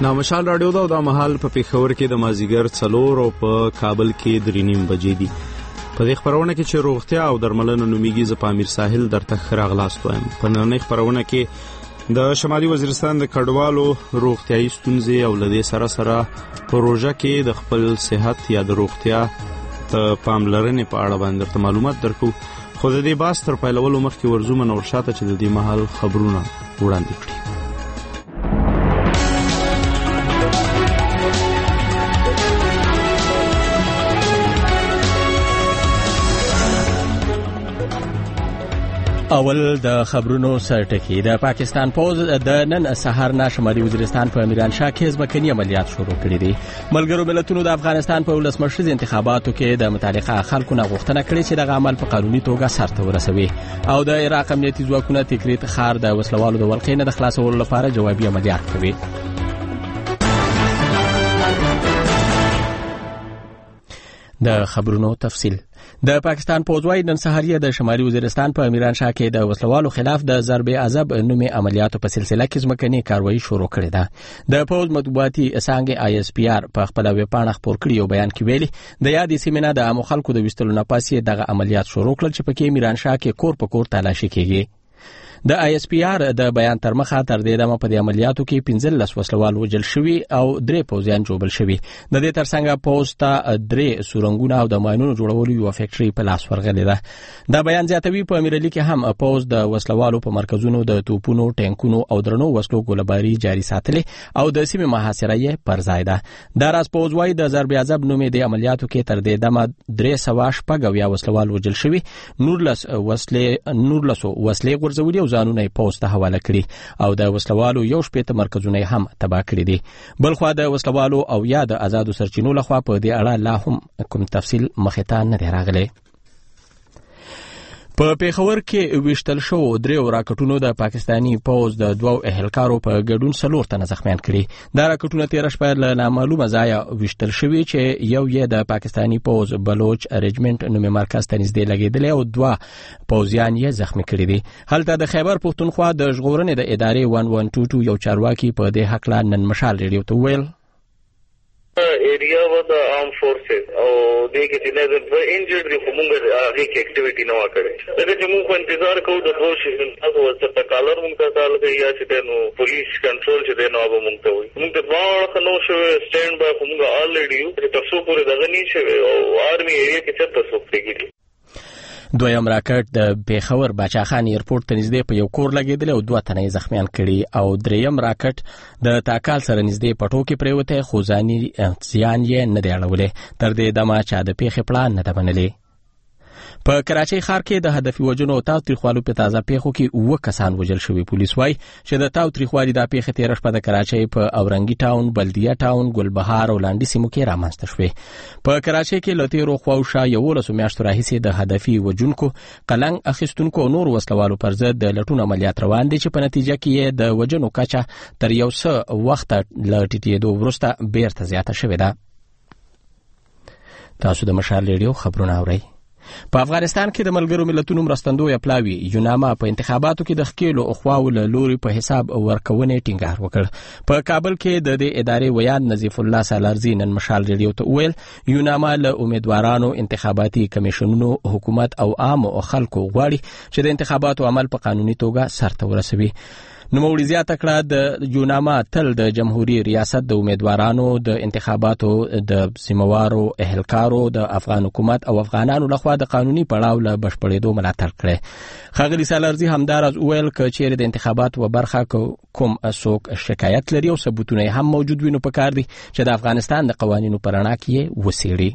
مشال رادیو دا د محل په پیښور کې د مازیګر 4 او په کابل کې 3:30 بجې دي. په دې خبرونه کې چې روغتیا او درملنه نومیږي ز پامیر ساحل درته خراغلاست وایم. په نننۍ خبرونه کې د شمالي وزیرستان د کډوالو روغتیايي ستونزې او لدې سره پروژه کې د خپل صحت یا د روغتیا ته پاملرنې په اړه باندې معلومات درکو. خو د دې باس تر پیلولو مخکې ورزو منور شاته چې د دې محل خبرونه وړاندې کړي. اول د خبرونو سرټکی. د پاکستان پوز د نن سهار نه شمالي وزیرستان په میران شاه کې ځمکني عملیات شروع کړي دي. ملګرو ملتونو د افغانستان په ولسمشریز انتخاباتو کې د متعلقه خلکو نه غوښتنه کړې چې دغه عمل په قانوني توګه سرته ورسوي او د عراق امنیتي ځواکونه تکریت ښار د وسلوالو د ولقې نه د خلاصولو لپاره جوابي عملیات کوي. د خبرونو تفصیل. د پاکستان پوځوي نن سهار د شمالي وزیرستان په میران شاه کې د وسلوالو خلاف د ضرب عذاب نومي عملیاتو په سلسله کې ځمکني کاروایی شروع کړې ده. د پوز مطبوعاتي څانګې ISPR په خپل ویبپاڼه خپور کړی او بیان کې ویلي د یادې سیمې نه د عامو خلکو د وستلو نه پاسې دغه عملیات شروع کړل چې پکې میران شاه کې کور په کور تلاشي کیږي. د ISPR د بیان تر مخه تر دې دمه په دې عملیاتو کې 15 وسلوال وژل شوي او 3 پوځیان جوړل شوي. د دې ترڅنګ پوز ته 3 سورنګونه او د ماینونو جوړولو یو فیکټري په لاس ورغلې ده. دا بیان زیاتوي په امیرعلي کې هم پوز د وسلوالو په مرکزونو د توپونو، ټانکونو او درنو وسلو ګولباري جاري ساتلې او د سیمې محاصره یې پر ځای ده. دا راز پوز وايي د ضرب عذاب نومې د عملیاتو کې تر دې دمه 300 وسلوال وژل شوي، 19 وسلې غورځولي او ځانونه پوز ته حواله کړي او د وسلوالو 18 مرکزونه هم تباه کړي دي. بلخوا د وسلوالو او یا د آزادو سرچینو لخوا په دې اړه لا هم کوم تفصیل مخې ته نه دی راغلی. په پیښور کې وشتل شو 3 راکټونو د پاکستانی پوز د 2 اهلکارو په ګډون 4 تنه زخمیان کړي. دا راکټونه 13 شپه له نامعلومه ځایه وشتل شوي چې یو یې د پاکستانی پوز بلوچ ریجمنټ نومي مرکز ته نږدې لګېدلی او 2 پوځیان یې زخمی کړي دي. هلته د خیبر پښتونخوا د ژغورنې د ادارې 1122 یو چارواکي په دې حق نن مشال ریډیو ته ویل area with the armed forces او دې کې چې نه انجرډ دي کومه هغه کې اکټیویټي نه وکړي. دا چې موږ انتظار کوو د دوه شي تاسو ورته کالر موږ ته تعلق یا چې نو پولیس کنټرول چې نو به موږ ته وي موږ ته باور نو شو سټاند بای موږ الریډي چې تاسو پورې دغه نه شوی او آرمي ایریا کې چې تاسو پرېږدي. دویم راکټ د پیښور باچا خان ایرپورټ ته نږدې په یو کور لګېدلی او 2 تنه زخمیان کړي او دریم راکټ د تاکال سره نږدې پټو کې پریوته خو ځاني زیان یې نه دی اړولی. تر دې دمه چا د پیښې پلان نه ده منلی. په کراچۍ ښار کې د هدفي وژنو او تاوتریخوالو په تازه پیښو کې 9 کسان وژل شوي. پولیس وايي چې د تاوتریخوالي دا پیښې 13 شپه د کراچۍ په اورنګي ټاون، بلدیه ټاون، ګلبهار او لاندې سیمو کې رامنځته شوې. په کراچۍ کې له تیرو خواوشا 11 میاشتو راهیسې د هدفي وژونکو، قلنګ اخیستونکو او نور وسلوالو پر ضد د لټون عملیات روان دي چې په نتیجه کې د وژنو کچه تر یو څه وخت له ټیټېدو وروسته بیرته زیاته شوې ده. تاسو د مشال ریډیو خبرونه اورئ. په افغانستان کې د ملګرو ملتونو مرستندوی پلاوی یوناما په انتخاباتو کې د خکیلو اخواو له لوري په حساب ورکونې ټینګار وکړ. په کابل کې د دې ادارې ویان نظیف الله سالارزي نن مشال ریډیو ته ویل یوناما له امیدوارانو، انتخاباتي کمیشنونو، حکومت او عامو خلکو غواړي چې د انتخاباتو عمل په قانوني توګه سرته ورسوي. نوموړي زیاته کړه د یوناما تل د جمهوریت ریاست د امیدوارانو، د انتخاباتو د سیموارو اهلکارو، د افغان حکومت او افغانانو لخوا د قانوني پړاو له بشپړېدو ملاتړ کړي. ښاغلي سالارزي همداراز وویل که چیرې د انتخاباتو په برخه کوم څوک شکایت لري او ثبوتونه هم موجود وي نو پکار دي چې د افغانستان د قوانینو په رڼا کې یې وڅېړي.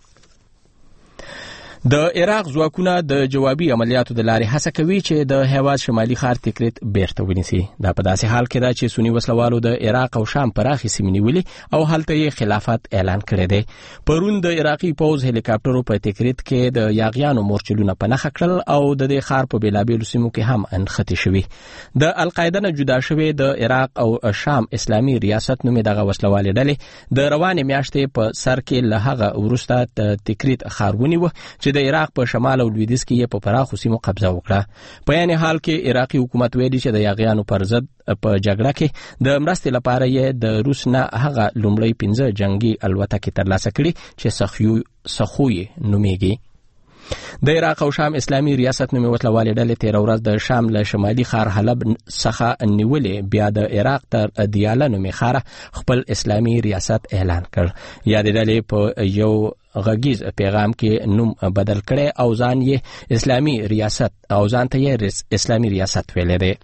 د عراق ځواکونه د جوابي عملیاتو د لارې هڅه کوي چې د هیواد شمالي ښار تکریت بیرته ونیسي. دا په داسې حال کې ده چې سني وسلوالو د عراق او شام پراخې سیمې نیولې او هلته یې خلافت اعلان کړی دی. پرون د عراقي پوځ هلیکاپټرو په تکریت کې د یاغیانو مورچلونه په نښه کړل او د دې ښار په بېلابېلو سیمو کې هم انخښتې شوي. د القاعده نه جدا شوې د عراق او شام اسلامي ریاست نومې دغه وسلوالې ډلې د روانې میاشتې په سر کې له هغه وروسته د تکریت ښار ونیوه چې چې د عراق په شمال او لویدیځ کې یې په پراخو سیمو قبضه وکړه. په یعنی حال کې عراقي حکومت ویلي چې د یاغیانو پر ضد په جګړه کې د مرستې لپاره یې د روس نه هغه لومړی 15 جنگي الوتکې ترلاسه کړي چې سخوی نومیږي. د عراق او شام اسلامي ریاست نومي وسلوالې ډلې تیر ورځ د شام له شمالي ښار حلب څخه نیولې بیا د عراق تر دیاله نومي ښار خپل اسلامي ریاست اعلان کړ. یا د ډلې په یو غږیز پیغام کې نوم بدل کړي او ځان یې اسلامي ریاست او ځان ته یې اسلامي ریاست ویلې دی.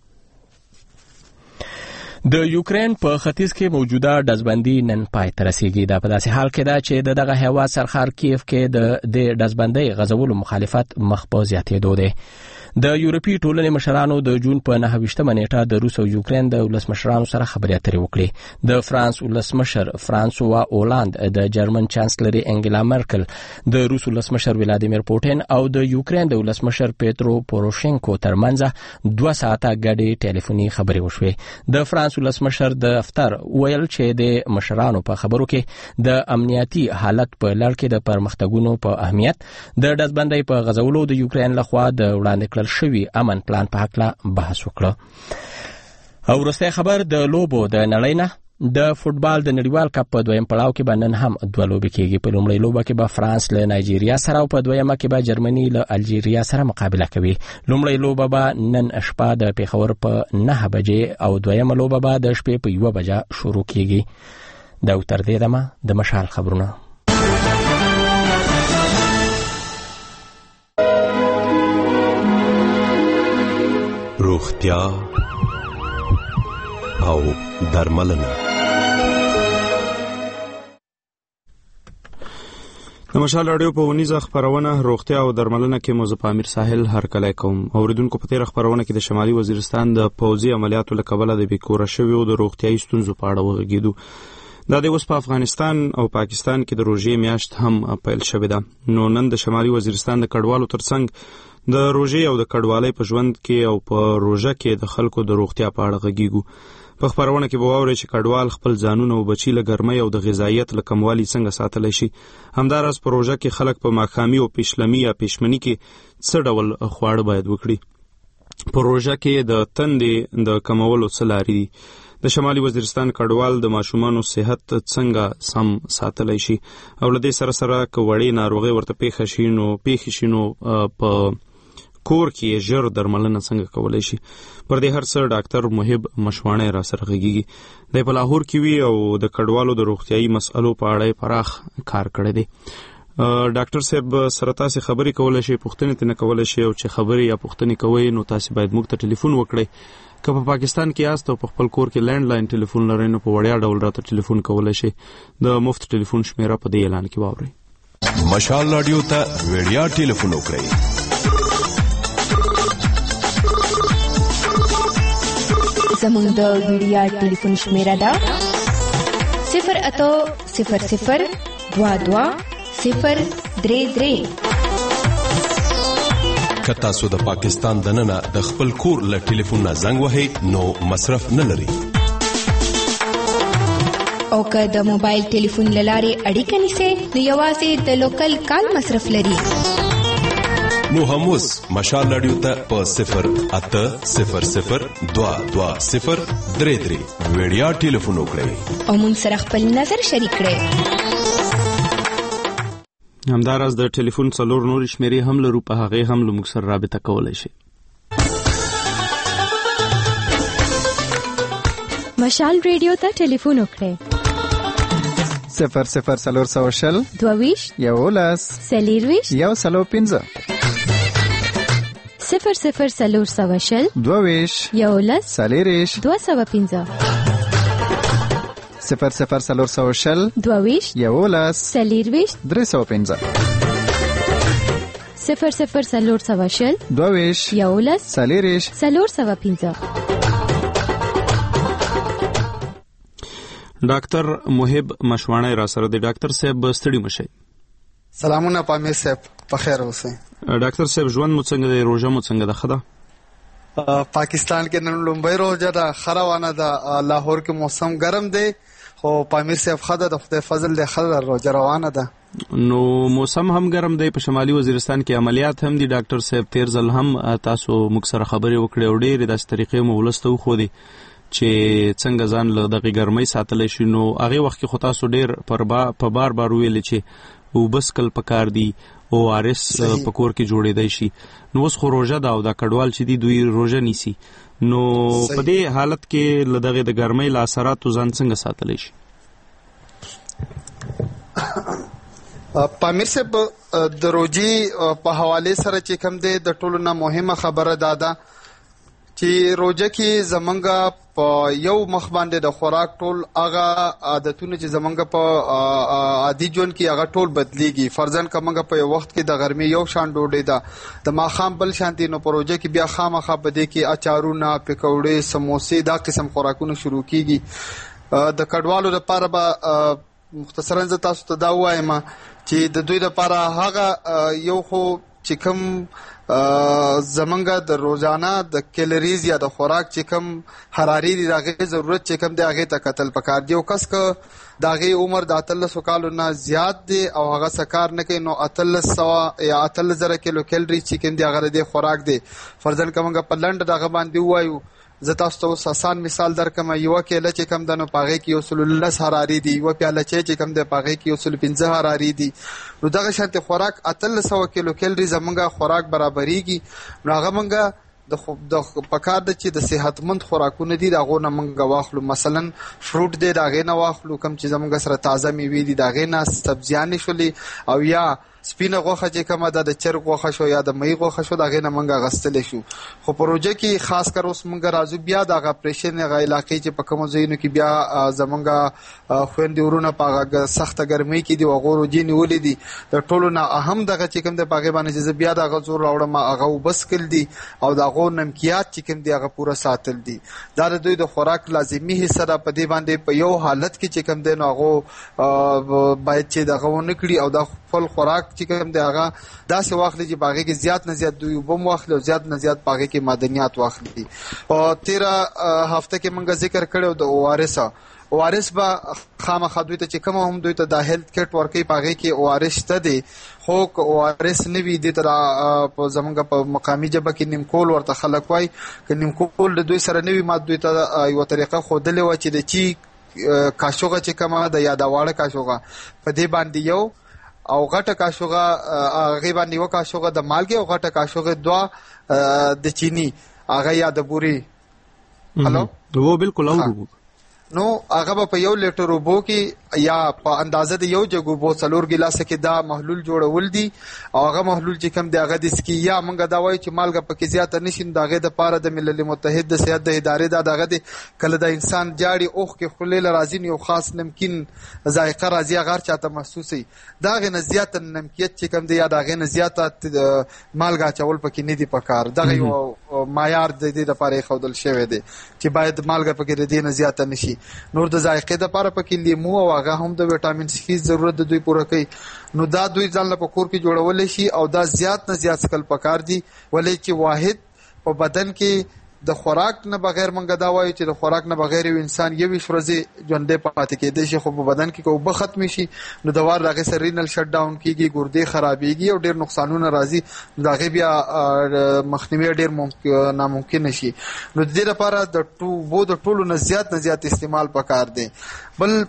د یوکرين په ختیځ کې موجوده ډزبندي نن پای ته رسیږي. دا په داسې حال کې ده چې دغه هیواد سرخار کیف کې د ډزبندۍ غځولو مخالفت مخ په زیاتېدو دی. د یورپی ټولنې مشرانو د جون په 9 نیټه د روس او یوکرين د ولسمشرانو سره خبرې اترې وکړې. د فرانس ولسمشر فرانسوا اولاند، د جرمن چانسلري انګلا مرکل، د روس ولسمشر ولادیمیر پوتین او د یوکرين د ولسمشر پیترو پوروشینکو ترمنځ 2 ساعته ګډې ټلیفوني خبرې وشوې. د فرانس ولسمشر د دفتر ویل چې د مشرانو په خبرو کې د امنیتي حالت په لړ کې د پرمختګونو په اهمیت، د ډزبندۍ په غځولو د یوکرين لخوا د وړاندې شوی امن پلان په حق بحث وکړه. او وروستی خبر د لوبو د نړۍ نه. د فوتبال د نړیوال کپ په دویم پړاو کې به نن هم 2 لوبې کېږي. په لومړۍ لوبه کې به فرانس له نایجیریا سره او په دویمه کې به جرمني له الجیریا سره مقابله کوي. لومړۍ لوبه به نن شپه د پیښور په 9 بجې او دویمه لوبه به د شپې په 1 بجه شروع کېږي. دا تر دې دمه د مشال خبرونه. روغتیا او درملنه. د مشال رادیو په ونیزه خبرونه روغتیا او درملنه کې مو امیر ساحل هرکلی کوم. اوریدونکو په تیر خبرونه کې د شمالي وزیرستان د پوځي عملیاتو له کبله د بیکوره شویو د روغتیايي ستونزو په اړه وغږیدو. دا د اوس په افغانستان او پاکستان کې د روژې میاشت هم پیل شوې ده. نو نن د شمالي وزیرستان د کډوالو ترڅنګ د روژې او د کډوالۍ په ژوند کې او په روژه کې د خلکو د روغتیا په اړه غږیږو. په خبرونه کې به واورئ چې کډوال خپل ځانونه او بچي له ګرمۍ او د غذایت له کموالي څنګه ساتلی شي. همداراز په روژه کې خلک په ماښامي او پیشلمي یا پیشمني کې څه ډول خواړه باید وکړي. په روژه کې د تندې د کمولو څه لارې دي. د شمالي وزیرستان کډوال د ماشومانو صحت څنګه سم ساتلی شي او له دې سره سره که وړې ناروغۍ ورته پیښې شي نو په کور کې ژر درملنه څنګه کولای شي. پر دې هر څه ډاکټر محب مشواڼی را سره غږیږي. د په لاهور کې وی او د کډوالو د روغتیايي مسئلو په اړه پراخ کار کړی دی. ډاکټر صاحب سره تاسو خبرې کولای شي، پوښتنې تنه کولای شي او چې خبرې یا پوښتنې کوي نو تاسو باید موږ ته ټلیفون وکړئ. که په پاکستان کې یاست او په خپل کور کې لینډ لاین ټلیفون لرئ نو په وړیا ډول راته ټلیفون کولای شي. د مفت ټلیفون شمیره په دې اعلان کې واورئ. مشال رادیو ته وړیا ټلیفون وکړئ. زموږ د وړیا ټلیفون شمیره ده 08000220033. که تاسو د پاکستان دننه د خپل کور له ټلیفون نه زنګ وهئ نو مصرف نه لري. او که د موبایل ټلیفون له لارې اړیکه نیسئ نو یوازې د لوکل کال مصرف لري. نو هم اوس مشال رادیو ته په 08000220033 وړیا ټلیفون وکړئ او موږ سره خپل نظر شریک کړئ. همداراز د ټلیفون څلور نور شمیرې هم لرو، په هغه هم له موږ سره رابطه کولای شئ. مشال رادیو ته ټلیفون وکړئ 00420 22 11 سلیرویش 105 00420 22 11 سلیریش 205 00420 22 11 سلیرویش 305 00420 22 11 سلیریش 305. ډاکټر محب مشواڼی را سره دی. ډاکټر صاحب ستړي مشئ. سلامونه پامیر صاحب، په خیر اوسئ. ډاکټر صاحب ژوند مو څنګه دی؟ روژه مو څنګه ده؟ ښه ده. پاکستان کې نن لومبۍ روژه ده، ښه روانه ده. لاهور کې موسم ګرم دی خو پامیر صاحب ښه ده، د خدای فضل دی، ښه روژه روانه ده. نو موسم هم ګرم دی په شمالي وزیرستان کې عملیات هم دي ډاکټر صاحب تیر ځل هم تاسو موږ سره خبرې وکړې او ډېرې داسې طریقې مو ولسته وښودې چې څنګه ځان له دغې ګرمۍ ساتلی شي. نو هغې وخت کې خو تاسو ډېر په بار ویلې چې اوبه پکار دي او آرس په کور کې جوړېدی شي. نو اوس خو روژه ده او دا کډوال چې دي دوی روژه نیسي. نو په دې حالت کې له دغې د ګرمۍ له اثراتو ځان څنګه ساتلی شي؟ پامیر صاحب د روژې په حواله سره چې کوم دی د ټولو نه مهمه خبره دا ده چې روژه کې زمونږ په یو مخ باندې د خوراک ټول هغه عادتونه چې زمونږ په عادي ژوند کې هغه ټول بدلیږي. فرضاً که موږ په یو وخت کې د غرمې یو شان ډوډۍ ده د ماښام بل شان دي، نو په روژه کې بیا خامخا په دې کې اچارونه، پکوړې، سموسې دا قسم خوراکونه شروع کیږي. د کډوالو لپاره به مختصراً زه تاسو ته دا ووایم چې د دوی لپاره هغه یو خو چې کوم زمونږ د روزانه د کیلریز یا د خوراک چې کوم حراري دي د هغې ضرورت چې کوم دی هغې ته کتل پکار دي. او کس که د هغې عمر د 18 کالو نه زیات دی او هغه څه کار نه کوي، نو 1800 یا 18,000 کیلو کیلري چې کوم دی هغه د خوراک دی. فرضاً که موږ په لنډ دغه باندې ووایو، زه تاسو ته اوس آسان مثال درکم، یوه کیله چې کوم ده نو په هغې کې 110 حراري دي، یوه پیاله چای چې کوم دی په هغې کې 115 حراري دي. نو دغه شانتې خوراک 1800 کیلو کیلري زمونږ خوراک برابریږي. نو هغه موږ د پکار ده چې د صحتمند خوراکونه دي د هغو نه موږ واخلو. مثلا فروټ دی د هغې نه واخلو، کوم چې زمونږ سره تازه میوې دي د هغې نه، سبزیانې شولې، او یا سپینه غوښه چې کومه ده د چرګ غوښه شو یا د مۍ غوښه شو د هغې نه موږ اخیستلی شو. خو په روژه کې خاص کر اوس موږ راځو بیا د هغه اپریشن هغه علاقې چې په کومو ځایونو کې بیا زمونږ خویندې ورونه په هغه سخته ګرمۍ کې دي او هغو روژې نیولې دي. د ټولو نه اهم دغه چې کوم دی په هغې باندې چې زه بیا د هغه زور راوړم هغه اوبه څښل دي او د هغو نمکیات چې کوم دی هغه پوره ساتل دي. دا د دوی د خوراک لازمي حصه ده. په دې باندې په یو حالت کې چې کوم دی نو هغو باید چې دغه ونه کړي او دا خپل خوراک چې کوم دی هغه داسې واخلي چې په هغې کې زیات نه زیات دوی اوبه هم واخلي او زیات نه زیات په هغې کې معدنیات واخلي. په تېره هفته کې موږ ذکر کړی د ORS. ORS به خامخا دوی ته چې کومه هم دوی ته دا هیلث کټ ورکوي په هغې کې ORS شته دی. خو که ORS نه وي دې ته زمونږ په مقامي ژبه کې نیمکول ورته خلک وایي. که نیمکول د دوی سره نه وي، ما دوی ته یوه طریقه ښودلې وه چې د چی کاشوغه چې کومه ده یا د واړه کاشوغه په دې باندې یو او غټه کاشوغه هغې باندې یوه کاشوغه د مالګې او غټه کاشوغه 2 د چینی هغه یا د بورې. هلو هو بالکل اورو. نو هغه به په 1 لیټر اوبو کې یا په اندازه د 1 جګ اوبو 4 ګیلاسه کې دا محلول جوړول دي او هغه محلول چې کوم دی هغه د سکي یا موږ دا وایو چې مالګه پکې زیاته نه شي. د هغې دپاره د ملل متحد د صحت د ادارې دا دغه دی کله د انسان جاړې اوښ کې خولې له راځي نو یو خاص نمکین ذایقه راځي هغه هر چاته محسوس وي. د هغې نه زیاته نمکیت چې کوم دی یا د هغې نه زیاته مالګه اچول پکې نه دي پکار. دغه یو معیار د دې دپاره ایښودل شوی دی چې باید مالګه پکې د دې نه زیاته نه شي. نور د ذایقې دپاره پکې لیمو او هغه هم د ویټامین سی ضرورت د دوی پوره کوي. نو دا دوی ځان له په کور کې جوړولی شي او دا زیات نه زیات څکل پکار دي. ولې چې واحد په بدن کې د خوراک نه بغیر منګه دا وایو چې د خوراک نه بغیر یو انسان 21 ورځې ژوندی پاتې کېدی شي. خو په بدن کې که اوبه ختمې شي نو د وار د هغې سره رینل شټ ډاون کېږي، ګردې خرابېږي او ډېر نقصانونه راځي. نو د هغې بیا مخنیوی ډېر ناممکنه شي. نو د دې لپاره د اوبو د ټولو نه زیات استعمال پکار دی. بل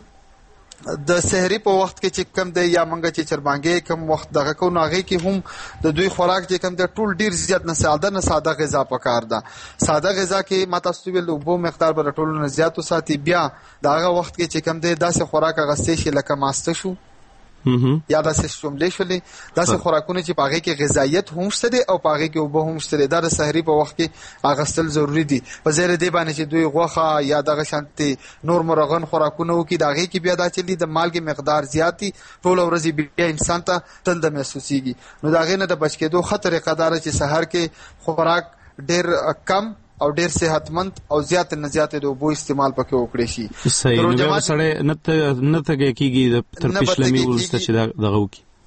د سحري په وخت کې چې کم دی یا منګه چې چربانګې کم وخت دغه کو نو هغې کې هم د دوی خوراک چې کم دی ټول ډېر زیات نه ساده غذا پکار ده. ساده غذا کې ما تاسو ویل د اوبو مقدار به د ټولو نه زیات وساتي. بیا د هغه وخت کې چې کم دی داسې خوراک اخیستی شي لکه ماسته شو یا داسې شوملې شولې، داسې خوراکونه چې په هغې کې غذایت هم شته دی او په هغې کې اوبه هم شته دی. دا د سحري په وخت کې اخیستل ضروري دي. په ځای د دې باندې چې دوی غوښه یا دغه شانتې نور مرغن خوراکونه وکړي د هغې کې بیا دا چې د مالګې مقدار زیات دي ټوله ورځ بیا انسان ته تنده محسوسېږي. نو د هغې نه د بچ کېدو ښه طریقه دا ده چې سحر کې خوراک ډېر کم او ډېر صحتمند او زیات نه زیات د اوبو استعمال پکې وکړي شي. صحیح. نو بیا سړی نه تږی کېږي تر پیشلمي وروسته چې دغه وکړي.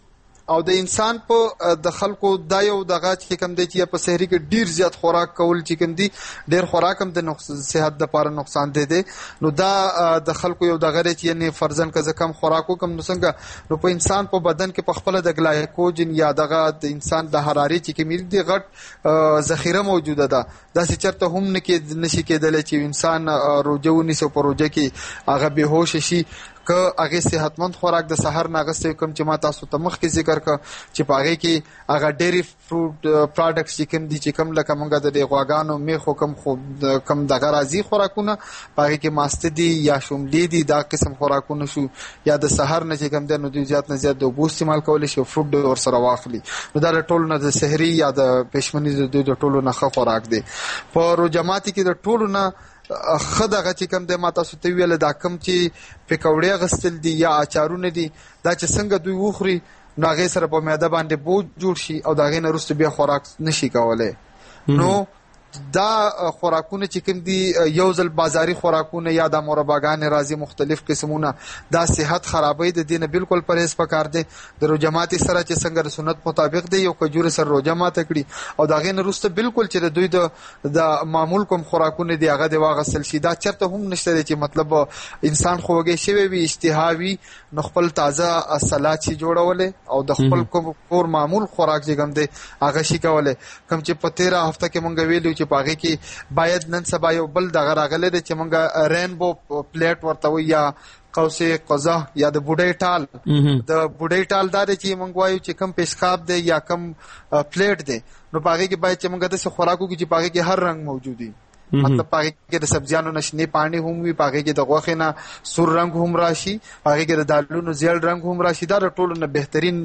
او د انسان په د خلکو دا یو دغه چې کوم دی چې په سحری کې ډیر زیات خوراک کول چې کوم دی ډیر خوراک هم د صحت لپاره نقصان دی نو دا د خلکو یو دغه چې یعنی فرضاً که کم خوراک وکم نو څنګه نو په انسان په بدن کې په خپل د ګلایکوجن یا دغه د انسان د حراري چې کمی دی غټ ذخیره موجوده ده دا چې چرته هم نشي کېدلی چې انسان روزه ونیسي په روزه کې هغه بهوش شي که هغه صحتمند خوراک د سحر ناغسته کوم چې ما تاسو ته مخکې ذکر ک چې پاغه کې هغه ډيري فروټ پروډکټس چې کوم دي چې کوم لکه مونږه د غواګانو میخو کم دغه راځي خوراکونه پاغه کې ماست دي یا شوملې دي دا قسم خوراکونه شو یا د سحر نه چې کوم د نو زیات نه زیات د اوبو استعمال کول شي فروټ ور سره واخلي نو دا ټول نه د سحری یا د پښمنۍ د ټولو نه ښه خوراک دی په روزماتي کې د ټولو نه خدغه چې کوم د ما تاسو ته ویل دا کوم چې پکوړې غستل دي یا اچارونه دي دا چې څنګه دوی وخوري نو هغه سره په معده باندې بوج جوړ شي او دا غي نه رسته بیا خوراک نشي کولای نو دا خوراکونه چې کوم دي یو ځل بازاري خوراکونه یا د مرباګان راځي مختلف قسمونه دا صحت خرابوي د دینه بالکل پرهیز پکار دي د روزماتي سره چې څنګه سنت مطابق دی یو کجوره سره روزه ماته کړي او دا غي نه رسته بالکل چې دوی د معمول کوم خوراکونه دی هغه دی واغسل شي دا چرته هم نشته چې مطلب انسان خوږی شوی وي اشتهاوي نو خپل تازه سلاد شي جوړول او د خپل کور معمول خوراک چې کوم دی هغه شي کولای کوم چې په 13 هفته کې مونږ ویلو پاغه کې باید نن سبا یو بل دغه راغله چې مونږه رینبو پلیټ ورته وي یا قوسه قزح یا د بوډۍ ټال د بوډۍ ټال دا چې مونږ وایو چې کم پیشخاب دی یا کم پلیټ دی نو پاغه کې باید چې مونږ د خوراکو کې چې پاغه کې هر رنگ موجود دی مطلب پاغه کې د سبزیانو نشنه پانی هم وي پاغه کې د غوښې نه سور رنگ هم راشي پاغه کې د دالونو زیړ رنگ هم راشي دا ټولو نه بهترین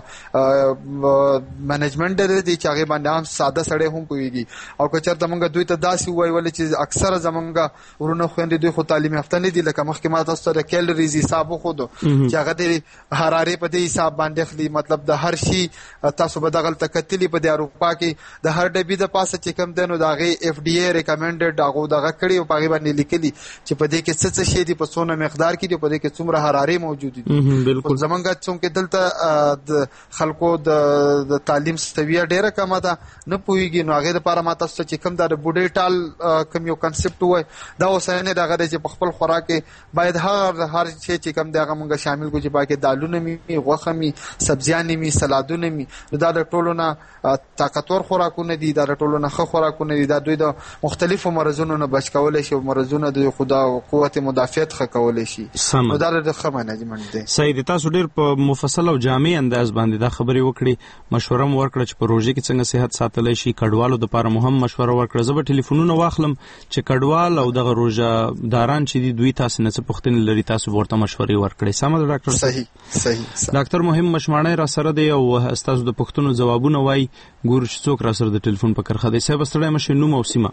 منیجمنت دی چې هغه باندې هم ساده سړی هم کوي او که چېرته موږ دوی ته داسې وایول چې اکثره زمونږ ورونه خويندې دوی خو تعلیم یافته نه دي لکه مخکې ما تاسو ته کیلریز حساب خو چې هغه د حرارې په دې حساب باندې خلی مطلب د هر شي تاسو به دغه تکتلی په د اروپا کې د هر ډبې د پاسه چې کم دنو دغه اف ډي اي ریکمند دغه دغه کړي او پاغي باندې لیکلي چې په دې کې څه شي دي په څونه مقدار کې دي په دې کې څومره حرارې موجود دي بالکل زمونږ څومره دلته د خلکو د تعلیم ستویه ډیره کمه ده نه پوهیږي نو هغه لپاره ما تاسو چې کوم د بوډۍ ټال کوم یو کنسپټ وای دا اوسنه دغه چې په خپل خوراک کې باید هر شي چې کوم دغه مونږ شامل کو چې پاکه دالونه می غوښه می سبزیان می سلادونه می دا د ټولو نه طاقتور خوراکونه دي دا د ټولو نه ښه خوراکونه دي دا دوی د مختلف مرزونو نه بچ کولای شي مرزونه د خدا قوت مدافعت خ کولای شي نو دا د ښه منیجمنت دی سید تاسو ډیر په مفصل او جامع انداز باندې دا خبرې وکړي مشوره ورکړه چې په روزي کې څنګه صحت ساتل شي کډوالو د لپاره مهم مشوره ورکړه زه به ټلیفونونه واخلم چې کډوال او دغه روزه داران چې دوی تاسو نه څه پوښتنه لري تاسو ورته مشورې ورکړي سم ده ډاکټر صحیح ډاکټر مهم مشمانه را سره دی او تاسو د پوښتنو جوابونه وای ګور چې څوک را سره د ټلیفون په کرخه دی صاحب ستړی مشه نو موسمه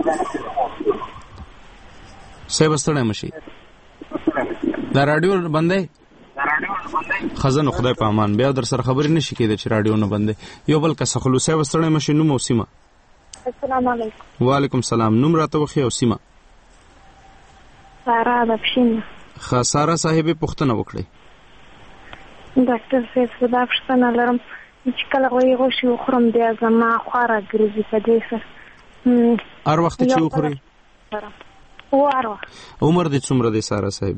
صاحب ستړی مشي دا رادیو بندې خزانه خدای په امان بیا در سره خبرې نشي کېده چې رادیو نه بندې یو بل کس خلو صاحب ستړی مشي نو موسمه السلام علیکم وعلیکم السلام نوم راته وخی او سیمه سارا د پښین خساره صاحب پوښتنه وکړي ډاکټر صاحب زدا پښتنه لرم چې کله وایي غوښه وخورم بیا زما خواره ګرځي په دې سره هر وخت چې وخوري عمر دې څومره دی سارا صاحب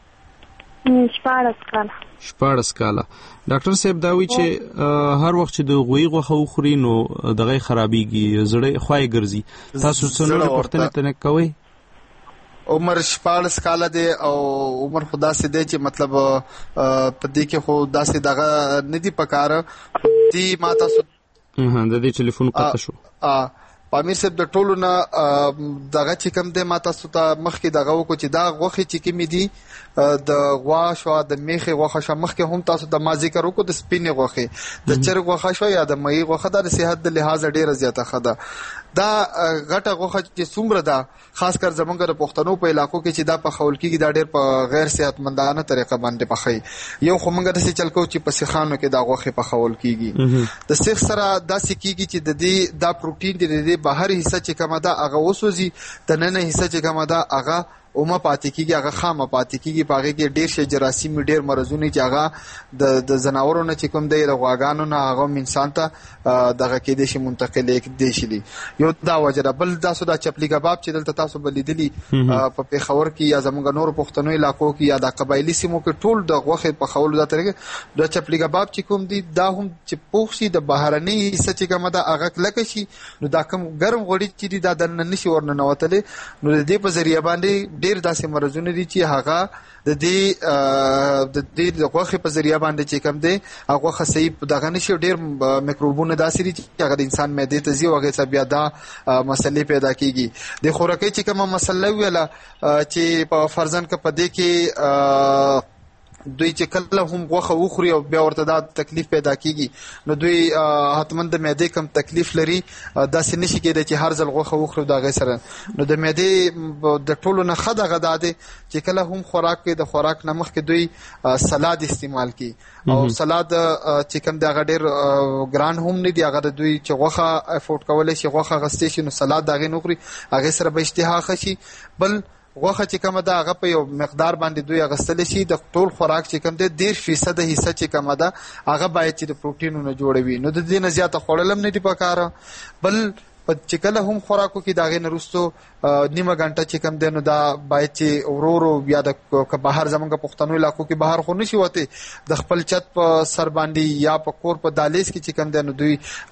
14 کاله ډاکټر صاحب دا وی چې هر وخت چې د غوي غوښه وخوري نو دغه خرابيږي زړه خوای ګرځي تاسو څنګه پوښتنه تنه کوي عمر 14 کاله دی او عمر خدا سي دی چې مطلب په دې کې خو داسې دغه ندي پکاره دی ما تاسو د دې ټلیفون قطع شو پامیر صاحب د ټولو نه دغه چې کوم دی ما تاسو ته مخکې دغه وکړو چې دا غوښې چې کومې دي د غوا شو د میخې غوښه شو مخکې هم تاسو د ما ذکر وکړو د سپینې غوښې د چرګ غوښه شو یا د مېږې غوښه د صحت د لحاظ ډیره زیاته ښه ده دا غټه غوښه چې څومره ده خاص کر زمونږ د پښتنو په علاقو کې چې دا په خول کېږي دا ډیر په غیر صحتمندانه طریقه باندې پخې یو خو موږ داسې چل کوو چې په سیخانو کې دا غوښه په خول کېږي د سیخ سره داسې کېږي چې د دې دا پروتین دی د بهر حصہ چې کومه ده هغه وسوځي د نن حصہ چې کومه ده هغه اومه پاتې کیږي هغه خامه پاتې کیږي په هغه کې ډیر شي جراثیم ډیر مرزونه چې هغه د زناورونو چې کوم دی د غواګانو نه هغه انسان ته دغه کې د شي منتقل کې شي یو دا وجه بل تاسو دا چپلی کباب چې دلته تاسو بلیدلی په پیښور کې یا زمونږ نور پښتنو علاقو کې یا د قبایلی سیمو کې ټول د غوښه په خولو دا طریقه د چپلی کباب چې کوم دی دا هم چې پوښ شي د بهرني حصہ چې کومه دا هغه کلک شي نو دا کم ګرم غوړي چې دی دا د نشي ورننوتلې نو د دې په ذریعہ باندې ډیر داسې مرزونه دي چې هغه د دې د غوښه په ذریعہ باندې چې کوم دی هغه خصيب دغه نشي ډیر میکروبونه داسې دي چې هغه د انسان معدې ته ځي وغه څه بیا دا مسلې پیدا کیږي د خوراکي چې کومه مسله ویله چې په فرضاً کې پدې کې دوی چې کله هم غوښه وخوري او بیا ورته دا تکلیف پیدا کیږي نو دوی حتمن د معدې کم تکلیف لري داسې نشي کېدای چې هر ځل غوښه وخوري دا غي سره نو د معدې د ټولو نه خدغه غداده چې کله هم خوراک کې د خوراک نمخ کې دوی سلاد استعمال کی او سلاد چې کوم د غډیر ګران هم نه دی هغه دوی چې غوښه افورد کولای شي غوښه غستې شي نو سلاد دغه نوخري هغه سره به اشتها خشي بل غوښه چې کومه ده هغه په یو مقدار باندې دوی اغستل شي د ټول خوراک چې کوم ده 10% حصہ چې کومه ده هغه باید چې د پروتینونو جوړوي نو د دې نه زیاته خوړل هم نه دی پکاره بل چې کله هم خوراکو کې داغه نرستو نیمه غنټه چې کم دینو دا باید چې ورورو بیا د بهر زمونږ پښتنو علاقو کې بهر خو نشي وته د خپل چت په سر باندې یا په کور په دالیز کې چې کم دینو دوی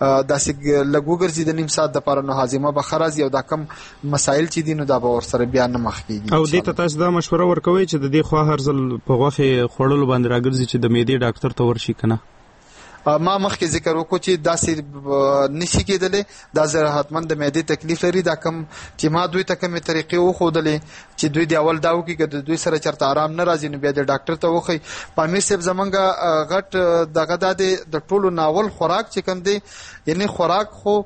داسې لګوګرځي د نیم ساعت د پاره نو هاضمه به خرج یو دا کم مسائل چې دینو دا به ور سره بیا نه مخ کیږي او دې ته تاسو دا مشوره ورکوي چې د دې خو هر ځل په غوښه خوړلو باندې راګرځي چې د معدې ډاکټر ته ورشي کنه ما مخکې ذکر وکړو چې داسې نشي کېدلې دا زه حتمن د معدې تکلیف لري دا کم چې ما دوی ته کومې طریقې وښودلې چې دوی د اول دا وکړي که د دوی سره چېرته آرام نه راځي نو بیا د ډاکټر ته وښایي پامیر صاحب زمونږ غټ دغه دا دی د ټولو ناول خوراک چې کوم دی یعنی خوراک خو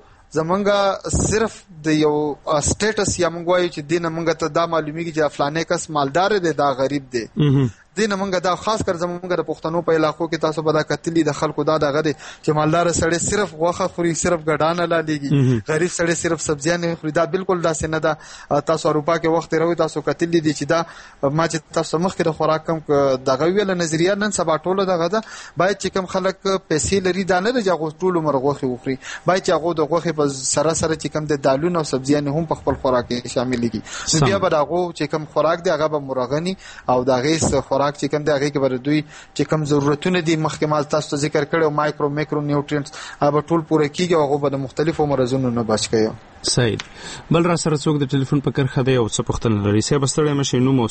زمونږ صرف د یو سټیټس یا مونږ وایو چې دینه مونږ ته دا معلومیږي چې فلانه کس مالدار دی دا غریب دی دینه مونږ دا خاص کر زمونږ د پښتنو په علاقو کې تاسو به دا کتلی د خلکو دا دغه دی چې مالدار سړی صرف غوښه خوري صرف ګډانه لالیږي غریب سړی صرف سبزیانه خوري دا بالکل داسې نه ده تاسو اروپا کې وخت راوي تاسو کتلی دي چې دا ما چې تاسو مخکې د خوراک کم دغه ویل نظریه نن سبا ټوله دغه ده باید چې کم خلک پیسې لري دا نه چې هغه ټول عمر غوښه وخوري باید چې هغه د غوښه په سره سره چې کم د دالونو او سبزیانه هم په خپل خوراک کې شامل دي بیا به هغه چې کم خوراک دی هغه به مرغني او د غیس خوراک چې کم دی هغه دوی چې کوم ضرورتونه دي مخکې ما تاسو ته ذکر کړو مایکرو نیوټرینټس هغه ټول پوره کیږي او هغه به د مختلفو مرزونو نه بچ کړي صحیح بل را سره څوک د ټلیفون په کرخه دی او څه پوښتنه لري سه بستړی مشه نو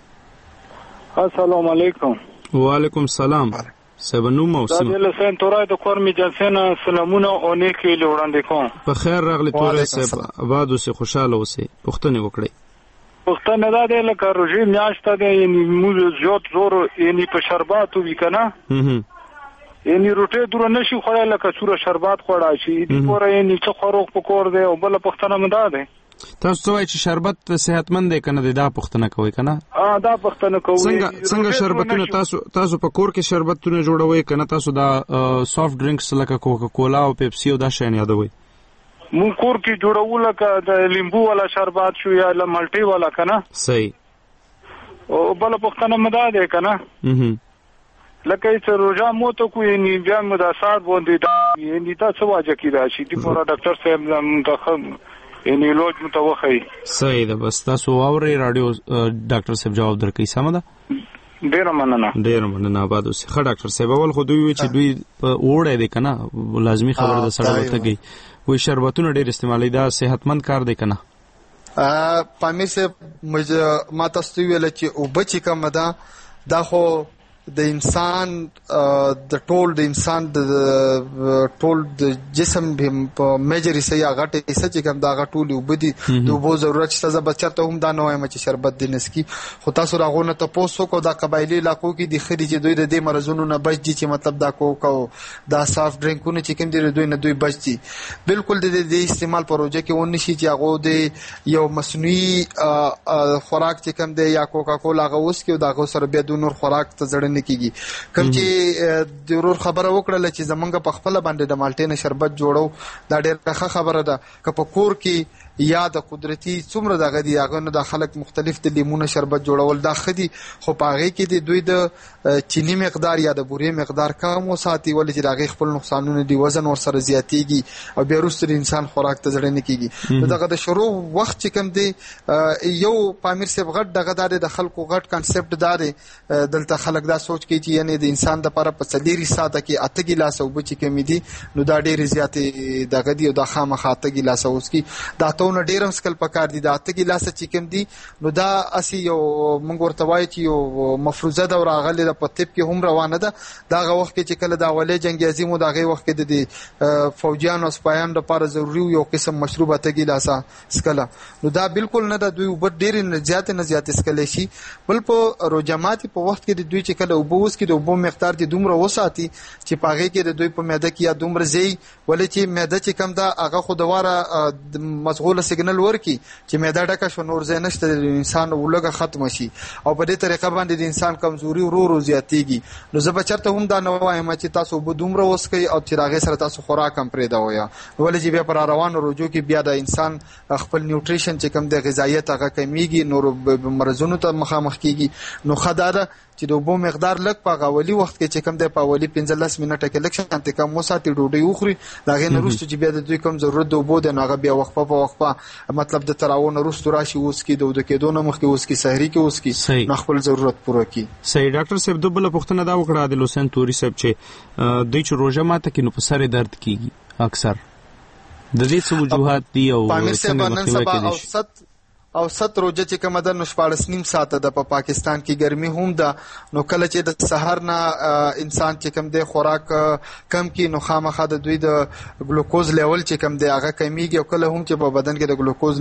موسمه السلام علیکم وعلیکم السلام سبنو موسم دا له سن تورای د کور می جنسنه سلامونه او نیکی وړاندې کوم په خیر راغلی تورای صاحب آباد اوسه خوشاله اوسه پوښتنه وکړئ پښتنه دا دی لکه روژې میاشت ده یعنی موږ زیات زور یعنی په شربات وی کنه یعنی روټه دور نشي خوړای لکه څوره شربات خوړای شي دې پوره یعنی څه خوروغ پکور دی او بل پښتنه مدا ده تاسو وایي چې شربت صحتمند دی کنه دا پښتنه کوي کنه دا پښتنه کوي څنګه شربتونه تاسو په کور کې شربتونه جوړوي کنه تاسو دا سافټ ډرینکس لکه کوکا کولا او پیپسي او دا شین یادوي مون کور کې جوړول لکه د لیمبو والا شربات شو یا مالټي والا کنه صحیح او بل پښتنه مدا ده کنه لکه چې روزه مو ته کوی نی بیا مداسات باندې یعنی تاسو واجه کی راشي دی پورا ډاکټر صاحب منتخب یعنی لوج متوخی صحیح ده بس تاسو اوري رادیو ډاکټر صاحب جواب درکې سم ده ډیر مننه آباد اوسه خه ډاکټر صاحب اول خو دوی چې دوی وړه دي کنه لازمی خبر ده سره وتهږي وې شربتونه ډیر استعمالي دا صحتمند کار دی کنه پامیر سے ما تاسو ویل چې او بچی کوم دا خو د انسان د ټول د جسم په میجر حصہ یا غټه حصہ چې کوم دا غټول وبدي د وبو ضرورت شته بچته هم دا نه وایم چې شربت دینس کی خو تاسو راغونه ته پوسو کو دا قبایلی علاقو کې د خري چې دوی د دې مرزونو نه بچ دي چې مطلب دا کو دا سافټ ډرینکونه چې کوم دي دوی نه دوی بچ دي بالکل د دې استعمال پروژه کې ونی شي چې هغه د یو مصنوعي خوراک چې کوم دی یا کوکا کولا غوس کې دا غو سره بیا د نور خوراک ته ځړنه کیږي کوم چې ضرور خبره وکړه چې زمونږ په خپل باندې د مالټې نه شربت جوړو دا ډېره ښه خبره ده که په کور کې یا د قدرتي څومره دغه دي هغه نه د خلک مختلف د لیمونه شربت جوړول دا خدي خو پاغه کې د دوی د چینی مقدار یا د بوري مقدار کم وساتي ولې چې دغه خپل نقصانونه دی وزن ور سره زیاتیږي او بیا وروسته د انسان خوراک ته ځړنه کیږي دغه د شروع وخت چې کم دی یو پامیر صاحب غټ دغه د خلکو غټ کانسپټ دار دلته خلک دا سوچ کوي چې یعنی د انسان د لپاره په 4 ساعته کې 8 ګلاس او بچی کمی دي نو دا ډېر زیاتې دغه دی او د خامخا 8 ګلاس اوس کی دا ته نو ډېر مسکل پکار دي دا 8 ګلاس چې کم دي نو دا اسی یو مونږ ورته وایي چې یو مفروضه دا راغلی د پټپ کې هم روانه ده دا وخت کې چې کله دا ولې جنگ عظیم او دا غي وخت کې د فوجیانو سپایانو لپاره ضروري یو قسم مشروبه ته ګلاس سکله نو دا بالکل نه د دوی وب ډېر نه زیات سکله شي بل په روجمات په وخت کې د دوی چې کله وبوس کې د وبو مقدار دي دومره وساتي چې پاغه کې د دوی په معده کې یا دومره زی ولې چې معده چې کم دا هغه خو دواره مشغوله سیګنل ورکی چې معده ډکه شو نور زین نشته د انسان ولګه ختم شي او په دې طریقه باندې د انسان کمزوري ورو زیاتیږي نو زه به چرته هم دا نه وایم چې تاسو به دومره وسکئ او چې راغې سره تاسو خوراک هم پرې دا ویا ولې چې بیا پر روانو رجوع کې بیا د انسان خپل نیوټریشن چې کم د غذایت هغه کمیږي نور مرزونو ته مخامخ کیږي نو خدای چې د وبو مقدار لږ په غولي وخت کې چې کم د پاولي 15 منټه کې لږ شانتي کم وساتي ډوډۍ وخوري دا غي نه روستو چې بیا د دوی کم ضرورت د وبو د ناغه بیا وقفه مطلب د تراونه روستو راشي اوس کې د کېدو نه مخکې اوس کې سحری کې اوس کې نه خپل ضرورت پوره کی صحیح ډاکټر صاحب دوبله پوښتنه دا وکړه د لوسن توري صاحب چې دوی چې روزه ماته کې نو په سر درد کیږي اکثر د دې څه وجوهات دي او څنګه مخکې دي اوسط روزه چې کومه د 14.5 ساعت د پاکستان کې ګرمي هم ده نو کله چې د سحر نه انسان چې کوم د خوراک کم کې نو خامخا د دوی د ګلوکوز لیول چې کوم د هغه کمیږي او کله هم چې په بدن کې د ګلوکوز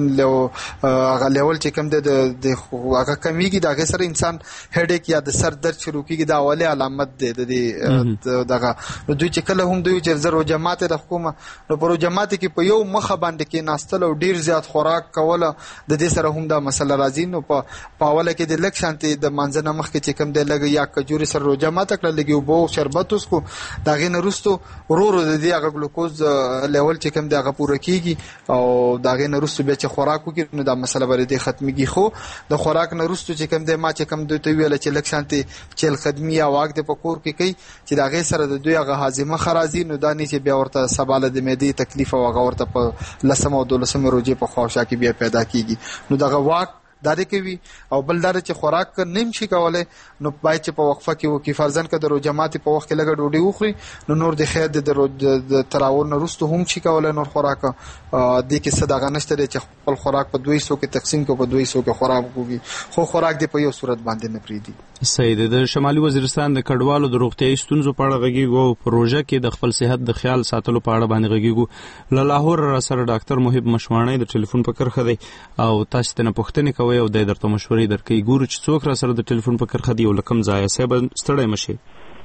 هغه لیول چې کوم د هغه کمیږي دا غیر انسان هډیک یا د سر درد شروع کیږي دا اوله علامت ده د دغه دوی چې کله هم دوی چې زرو جماعت د حکومت نو پرو جماعت کې په یو مخه باندې کې ناستل او ډیر زیات خوراک کوله د دې سره هم دا مسله راځي نو په پاوله کې د لک شانتي د منځنه مخ کې چې کم دی لګي یا کجوري سره روزه ماته کړل لګي او بو شربت اوس کو دا غین رستو ورور د دې هغه ګلوکوز لیول چې کم دی هغه پوره کیږي او دا غین رستو به چې خوراک وکړي نو دا مسله باندې ختميږي خو د خوراک نه رستو چې کم دی ما چې کم دوی ته ویل چې لک شانتي چل خدمي یا واګ د پکور کې کوي چې دا غي سره د دوی هغه هاضمه خرازي نو دا نه چې بیا ورته سباله د معدې تکلیف او هغه ورته په لسم او دولسم روزه په خواوشا کې بیا پیدا کیږي نو دغه واک داري کوي او بل دار چې خوراک نیم شي کولای نو باید چې په وقفه کې وکي فرضاً که د روزمات په وخت کې لګ ډوډۍ وخوري نو نور د خیر د تراور نه رستو هم شي کولای نور خوراک د کې صدقه نشته چې خپل خوراک په 200 کې تقسیم کو په 200 کې خوراک کوي خو خوراک دی په یو صورت باندې نه پریدي سید د شمالي وزیرستان د کډوالو د روغتيایي ستونزو په اړه غږیږو پروژه کې د خپل صحت د خیال ساتلو په اړه باندې غږیږو له لاهور سره ډاکټر محب مشوانی د ټلیفون په کرخه دی او تاسو ته پوښتنه کوي او د درته مشورې درکې ګورو چې څوک را سره د ټلیفون په کرخه دی او لکم ځای صاحب ستړی مشي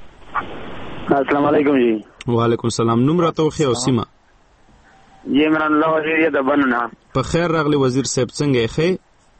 السلام علیکم جی وعلیکم السلام نوم راته خو او سیمه جی عمران الله وزیر د بننا په خیر راغلی وزیر صاحب څنګه ښه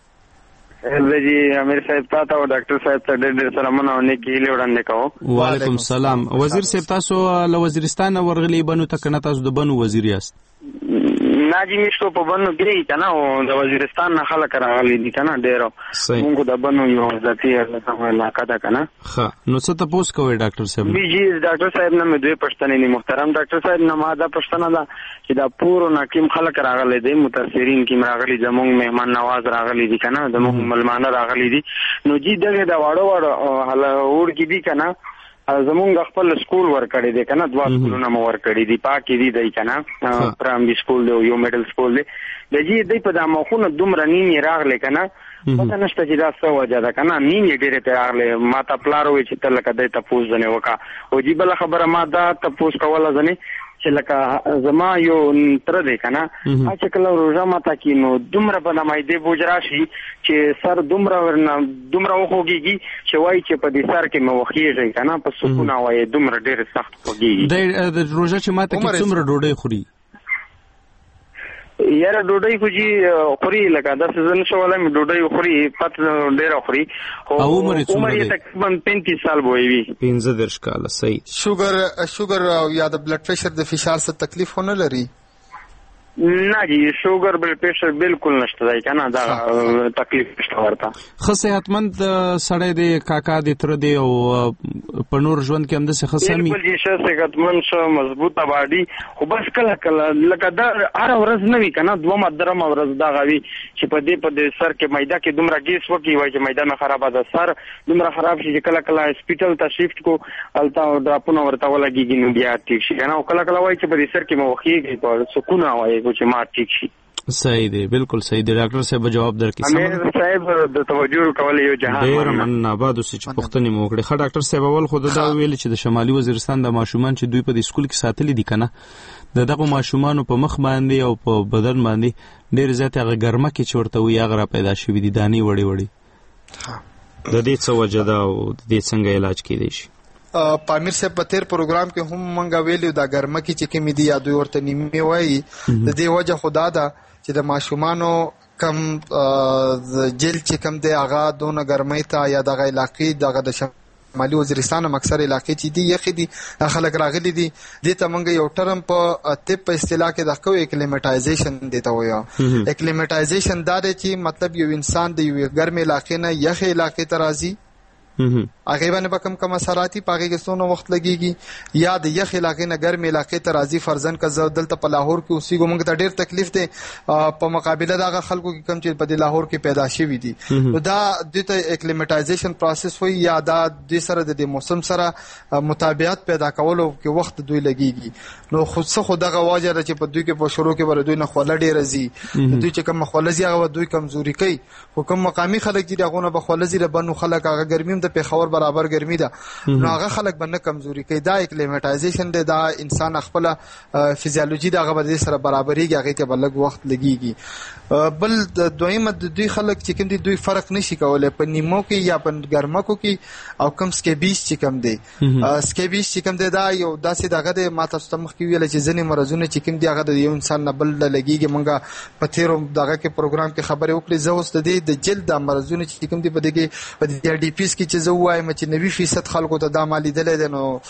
جی امیر صاحب تاسو او ډاکټر صاحب ته ډېر سلامونه او نیکی له وړاندې کوم وعلیکم السلام وزیر صاحب تاسو له وزیرستان ورغلی بنو ته کنه تاسو د بنو وزیر یاست ناجی مشتو په بنو کې کنه او د وزیرستان نه خلک راغلي دي کنه ډېر موږ د بنو یو ذاتی علاقه ده کنه ښه نو څه تاسو کوی ډاکټر صاحب جی ډاکټر صاحب نه مې دوی پښتنې نه محترم ډاکټر صاحب نه ما دا پښتنه ده چې دا پورو ناکیم خلک راغلي دي متاثرین کې راغلي زموږ مهمان نواز راغلي دي کنه زموږ ملمانه راغلي دي نو جی دغه دا واړو حالا اور کې دي کنه زمونږ خپل سکول ورکړی دی کنه دوا سکولونه مو ورکړی دي پاکي دي دی کنه پرایمري سکول دی یو میډل سکول دی د جی دی په د مخونه دومره نیمه راغله کنه پته نشته چې دا څه وجه ده کنه نیمه ډیره ته راغله ما ته پلارو چې تل کده ته پوز نه وکا او جی بل خبره ما دا ته پوز کوله ځنه چې لکه زما یو تر دې کنه چې کله روزه ماته کې نو دومره بنامای دی بوجراشي چې سر دومره وخوږي چې وای چې په دې سر کې مو وخیږي کنه په سکون وای دومره ډیر سخت وږي د روزه چې ماته کې څومره ډوډۍ خوري یاره ډوډۍ خو جی خوري لکه د سيزن شواله مې ډوډۍ خوري پات ډیر خوري او عمر یې تقریبا 35 سال وي 15 کال صحیح شوګر او یا د بلډ پريشر د فشار څخه تکلیف ونه لري نه جی شوګر بل پریشر بالکل نشته دی کنه دا تکلیف نشته ورته. ښه صحتمند سړی دی کاکا دی تر دی او په نور ژوند کې هم داسې ښه سمي بالکل جی ښه صحتمند ښه مضبوطه باډي خو بس کله کله لکه دا هره ورځ نه وي کنه دومره درمه ورځ دغه وي چې په دې سر کې میده کې دومره ګیس وکړي وایي چې میده مې خرابه ده سر دومره خراب شي چې کله کله هسپیټل ته شیفټ کو هلته ډراپونه ورته ولګېږي نو بیا ټیک شي کنه او کله کله وایي چې په دې سر کې مې وخېږي په سکون وایي چې ما ټیک شي. صحیح دی بالکل صحیح دی ډاکټر صاحب جواب درکړي. امیر صاحب د توجه کول یو جهان ډیر من آباد اوسې چې پوښتنې مو وکړې. ښه ډاکټر صاحب اول خو دا ویل چې د شمالي وزیرستان د ماشومان چې دوی په سکول کې ساتلي دي کنه دغه ماشومانو په مخ باندې او په بدن باندې ډیر زیات هغه ګرمه کې چورته وي هغه پیدا شوی دي دانی وړي وړي د دې څه وجه ده او د دې څنګه علاج کیدی شي؟ پامیر صاحب په تیر پروګرام کې هم مونږ ویلو دا ګرمه کې چې کوم دي یا دوی ورته نیمه وایي د دې وجه خدا ده چې د ماشومانو کم جیل چې کم دی هغه دونه ګرمۍ ته یا دغه علاقې دغه د شمالي وزیرستان اکثر علاقې چې دي یخې دي خلک راغلي دي دې ته مونږ یو ټرم په طب په اصطلاح کې د کوو اکلیمیټایزیشن دی ته وایو. اکلیمیټایزیشن دا دی چې مطلب یو انسان د یو ګرمې علاقې نه یخې علاقې ته راځي هغه باندې کم اثراتي پاګه کې څونه وخت لګيږي یا د یخ علاقې نه ګرم علاقې ته راځي فرضاً که زه دلته په لاهور کې اوسېږم موږ ته ډېر تکلیف دی په مقابله دغه خلکو کې کم چې په لاهور کې پیدا شوي دي نو دا د اکلیمیټایزیشن پروسس وي یا دا د سره د موسم سره مطابقت پیدا کولو کې وخت دوی لګيږي نو خود څه خو دغه واجه چې په دوی کې په شروع کې ور دوی نه خوله ډېر راځي دوی چې کوم خوله زی هغه دوی کمزوري کوي حکم مقامی خلک دي هغه نه بخوله زی بنو خلک هغه ګرمیم د پیښور برابر ګرمي ده نو هغه خلک باندې کمزوري کوي دا اکلیمیټایزیشن دی دا انسان خپل فزیولوژي دغه به سره برابرېږي هغه ته بلګ وخت لګيږي. بل دویمه د دوی خلک چې کوم دي دوی فرق نشي کولای په نیمو کې یا په ګرمکو کې او کم سکیبیس چې کوم دی سکیبیس چې کوم دی دا یو داسې دغه د ماته ستمخ کې ویل چې ځنې مرزونه چې کوم دی هغه د یو انسان نه بل لګيږي مونږه په تیرو دغه کې پروګرام کې خبرې وکړې زه اوس د جلد د مرزونه چې کوم دی په دغه په ډي پی اس کې چې زه وایم چې 90% خلکو ته دا مالي دلې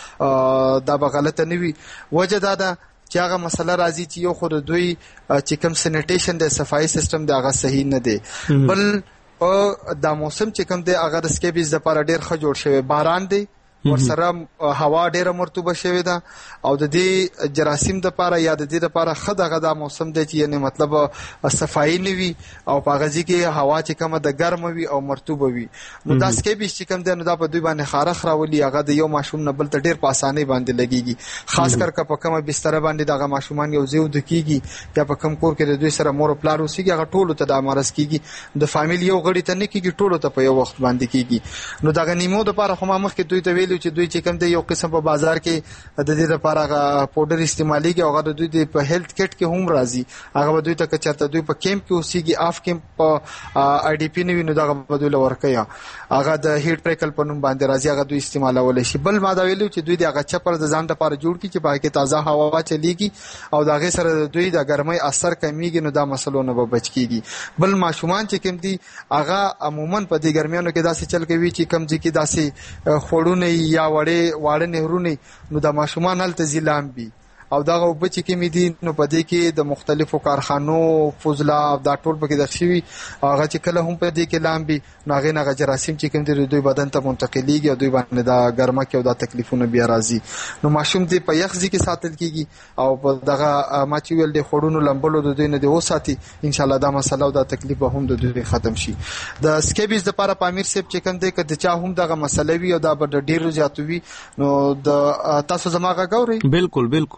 نو دا به غلطه نه وي وجه دا ده چې هغه مسله راځي چې یو خو دوی چې کوم سینیټیشن د صفایي سیستم د هغه صحیح نه دی بل په دا موسم چې کوم دی هغه د سکیبیز لپاره ډیر ښه جوړ شوی باران دی ورسره هوا ډیره مرطوبه شوې ده او د دې جراثیم د لپاره یا د دې لپاره ښه دغه دا موسم دی چې یعنی مطلب صفایي نه وي او په غزي کې هوا چې کومه د ګرم وي او مرطوبه وي نو دا سکیبیز چې کوم دی نو دا په دوی باندې خارخ راولي هغه د یو ماشوم نه بل ته ډیر په اسانۍ باندې لګيږي خاص کر که په کومه بستر باندې دغه ماشومان یو ځای د کیږي یا په کوم کور کې د دوی سره مور او پلار اوسېږي هغه ټولو ته د مرز کیږي د فامیل یو غړي ته نه کیږي ټولو ته په یو وخت باندې کیږي نو دغه نیمو د لپاره خو ما مخکې دوی ته ویلو چې دوی چې کوم دی یو قسم په بازار کې د دې لپاره پاوډر استعماليږي او هغه دوی په هیلث کټ کې هم راځي هغه دوی ته کچته دوی په کیمپ کې اوسېږي اف کیمپ په آی ډي پی نوینو دغه بدول ورکیا هغه د هیټ پریکل په نوم باندې راځي هغه دوی استعمالول شي بل ما دا ویلو چې دوی دغه چپر د ځان لپاره جوړ کی چې باقي تازه هوا چلیږي او دغه سره دوی د ګرمۍ اثر کمیږي نو دا مسلو نه بچ کیږي بل ماشومان چې کوم دي هغه عموما په دې ګرمیانو کې داسې چل کوي چې کم ځکه داسې خړونه یا واړه نهرونه نو د ماشومان هلته ځلامبي او دغه وبچ کې مې دي نو په دې کې د مختلفو کارخانو فوزلا دا ټول پکې د شوی هغه چې کله هم په دې کې لامبي نو هغه نه جراثیم چې کوم دي دوی بدن ته منتقليږي او دوی باندې دا ګرمه کې او دا تکلیفونه بیا راځي نو ماشوم دې په یخ ځکه ساتل کیږي او په دغه ما چې ویل د خړونو لمبلو د دوی نه دی وساتي ان شاء الله دا مسله او دا تکلیف هم د دوی ختم شي د سکیبیز لپاره پامیر سیب چې کوم دی کده چا هم دغه مسله وی او دا به ډیر زیاتوي نو د تاسو زماغه ګوري بالکل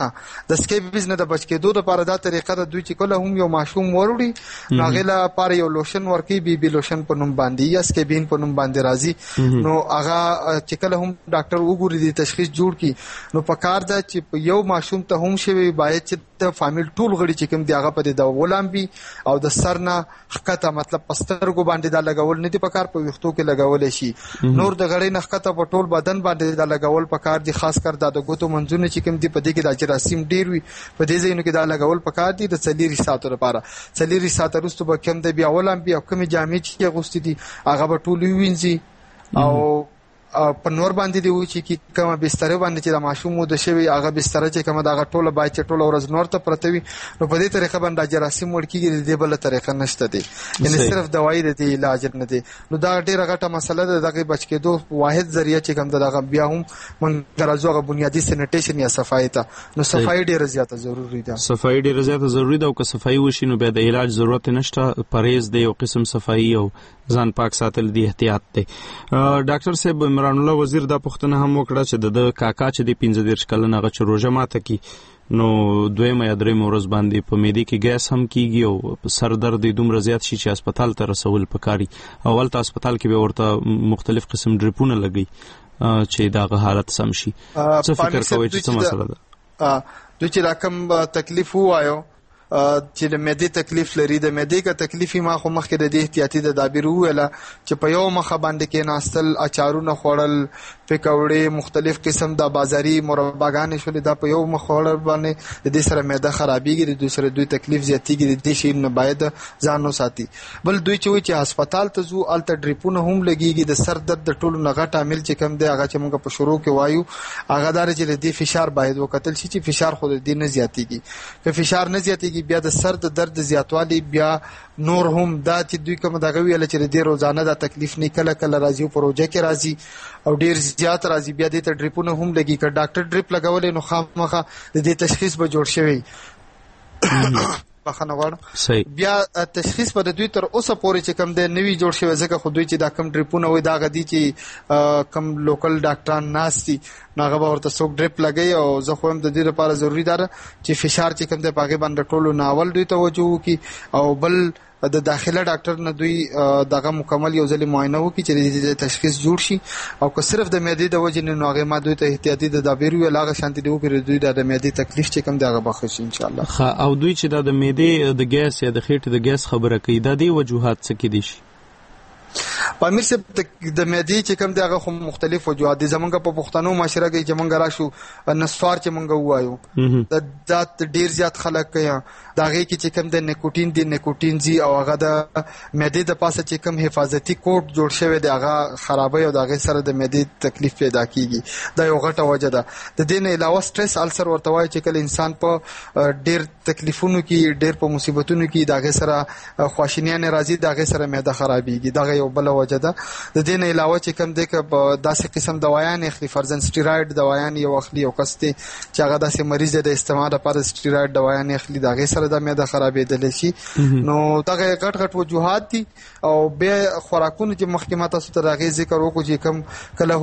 د سکیبیز نه د بچ کېدو لپاره دا طریقه د دوی چې کله هم یو ماشوم وروړي نو هغه لپاره یو لوشن ورکی بی لوشن په نوم باندې یا سکیبین په نوم باندې راځي نو هغه چې کله هم ډاکټر وګوري د تشخیص جوړ کی نو په کار دا چې یو ماشوم ته هم شوی باید چې د فامیل ټول غړي چې کوم دی هغه په د ولامبي او د سرنا حقته مطلب پسترګو باندې دا لګول نه دی په کار په وختو کې لګول شي نور د غړي نه حقته په ټول بدن باندې دا لګول په کار دي خاص کر د ګوتو منځونه چې کوم دی په دې کې د جراثیم ډیر وي په دې ځایونو کې دا لګول په کار دي د څلوري ساتو لپاره څلوري ساتو وروسته به کوم دی بیا ولامبي او کوم جامې چې غوستي دي هغه به ټول وینځي او په نور باندې دی و چې کومه بستر باندې چې د ماشوم د شوی هغه بستر چې کومه دغه ټوله باید چې ټوله ورځ نور ته پرته وي نو په دې طریقه باندې جراثیم ورکیږي د بل طریقه نشته دی یعنی صرف دوايي د علاج نه دی نو دا ډیره غټه مسله ده دغه بچ کېدو واحد ذریعہ چې کوم دغه بیا هم موږ راځو بنیادی سینیټیشن یا صفائی ته نو صفائی ډیره زیاته ضروری ده صفائی ډیره زیاته ضروری ده او که صفائی وشي نو بیا د علاج ضرورت نشته پرهیز دی او قسم صفائی او ځان پاک ساتل دی احتیاط دی ډاکټر صاحب عمران الله وزیر دا پوښتنه هم وکړه چې د کاکا چې د 15 کلن هغه چې روژه ماته کی نو دویمه یا درېمه ورځ باندې په معدې کې ګیس هم کیږي او سر درد دومره زیات شي چې هسپتال ته رسول پکاري اول ته هسپتال کې به ورته مختلف قسم ډریپونه لګي چې دا حالت سم شي څه فکر کوئ چې څه مسله ده دوی چې راکم تکلیف وایو چې د معدې تکلیف لري د معدې کا تکلیف ما خو مخکې د دې احتیاطي تدابیر ویله چې په یو مخه باندې کې ناستل اچارونه خوړل پکوړې مختلف قسم د بازاري مرباګانې شولې دا په یو مخ خوړل باندې د دې سره معده خرابېږي د دوسره دوی تکلیف زیاتېږي د دې شی نه باید ځان وساتي بل دوی چې وي چې هسپتال ته ځو الته ډریپونه هم لګيږي د سر درد د ټولو نغټ عامل چې کم دی هغه چې موږ په شروع کې وایو هغه دار چې د دې فشار باید وکتل شي چې فشار خو د دې نه زیاتېږي که فشار نه زیاتېږي بیا د سر د درد زیاتوالی بیا نور هم دا چې دوی کوم دغه ویل چې د روزانه د تکلیف نه کله کله راځي په روزه کې راځي او ډیر زیات راځي بیا د ډریپونه هم لګي که ډاکټر ډریپ لګولې نو خامخا د دې تشخیص به جوړ شوی بخنه غواړم بیا تشخیص په دوی تر اوسه پورې چې کم دی نوی جوړ شوی ځکه خو دوی چې دا کم ډریپونه وي دا غدي چې کم لوکل ډاکټران ناشتي ناغه به ورته څوک ډریپ لګي او زه خو هم د دې لپاره ضروری ده چې فشار چې کم دی پاګې باندې ټولو ناول دوی توجه وکي او بل د داخله ډاکټر نه دوی دغه مکمل یو ځل معاینه وکړي چې د تشخیص جوړ شي او که صرف د معدې د وجې نه هغه ما دوی ته احتیاطي تدابیر وی لاغه شانتي دی وکړي دوی د معدې تکلیف چې کم دی هغه بخښي ان شاء الله او دوی چې د معدې د ګیس یا د خېټې د ګیس خبره کوي دا دی وجوهات څه کې دي پامیر صاحب د معدې چې کوم دی هغه خو مختلف وجوهات دي زمونږ په پښتنو معاشره کې چې مونږ راشو نسوار چې مونږ وایو دا ډیر زیات خلک کوي دا غي کې چې کوم د نیکوټین دی نیکوټین زی او هغه د معدې د پاسه چې کوم حفاظتي کوټ جوړ شوی دی هغه خرابوي او دا غي سره د معدې تکلیف پیدا کیږي دا یو غټه وجه ده د دې نه علاوه سټرس السر ورته وایي چې کله انسان په ډیر تکلیفونو کې ډیر په مصیبتونو کې دا غي سره خواشینیان راځي دا غي سره معده خرابېږي دا یو بل وجه ده د دې نه علاوه چې کوم د داسې قسم دوايان اخلي فرزن سټیراید دوايان یو اخلي او کسته چې هغه داسې مریض د استعمال لپاره سټیراید دوايان اخلي دا غي سره د معده خرابېدل شي نو دا غټ غټ وجوهات دي او به خوراکونه چې مخکې ماته ستاسو راغی ذکر وکړو چې کوم کله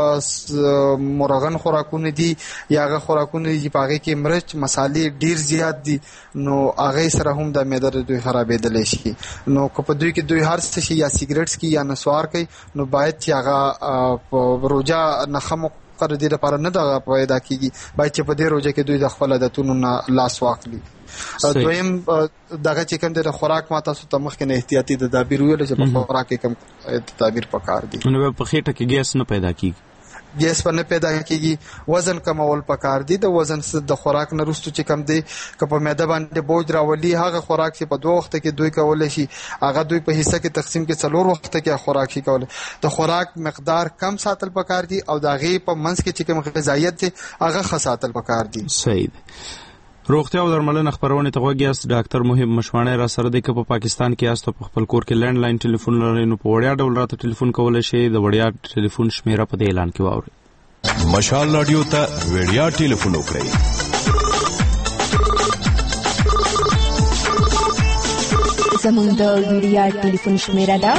هم مرغن خوراکونه دي یا هغه خوراکونه چې پاغه کې مرچ مصالې ډیر زیات دي نو هغه سره هم د معده دوی خرابېدل شي نو کو په دوی کې دوی هر څه شي یا سیګریټس کی یا نسوار کوي نو باید چې هغه روزه نخمو قر دې لپاره نه دا پیدا کیږي باید چې په دې روزه کې دوی د خپل عادتونو نه لاس واخلي دویم دغه چې کوم د خوراک ما تاسو ته مخکې نه احتیاطي تدابیر ویل چې په خوراک کې کوم تدابیر پکار دي نو په خېټه کې ګیس نه پیدا کیږي ګیس په نه پیدا کیږي وزن کمول پکار دي د وزن د خوراک نه رستو چې کم دی که په معده باندې بوج راولي هغه خوراک چې په دوه وخت کې دوی کول شي هغه دوی په حصہ کې تقسیم کې څلور وخت کې خوراک شي کول د خوراک مقدار کم ساتل پکار دي او د غي په منځ کې چې کوم غذایت دي هغه خاصاتل پکار دي صحیح روغتیا او درملنه خبرونه ته وګیاست ډاکټر مهم مشوانه را سره د پاکستان کې است په خپل کور کې لینډ لاین ټلیفون لري نو په وړیا ډول راته ټلیفون کولای شي د وړیا ټلیفون شمیره په اعلان کې واوري مشال رادیو ته وړیا ټلیفون وکړئ زموږ د وړیا ټلیفون شمیره ده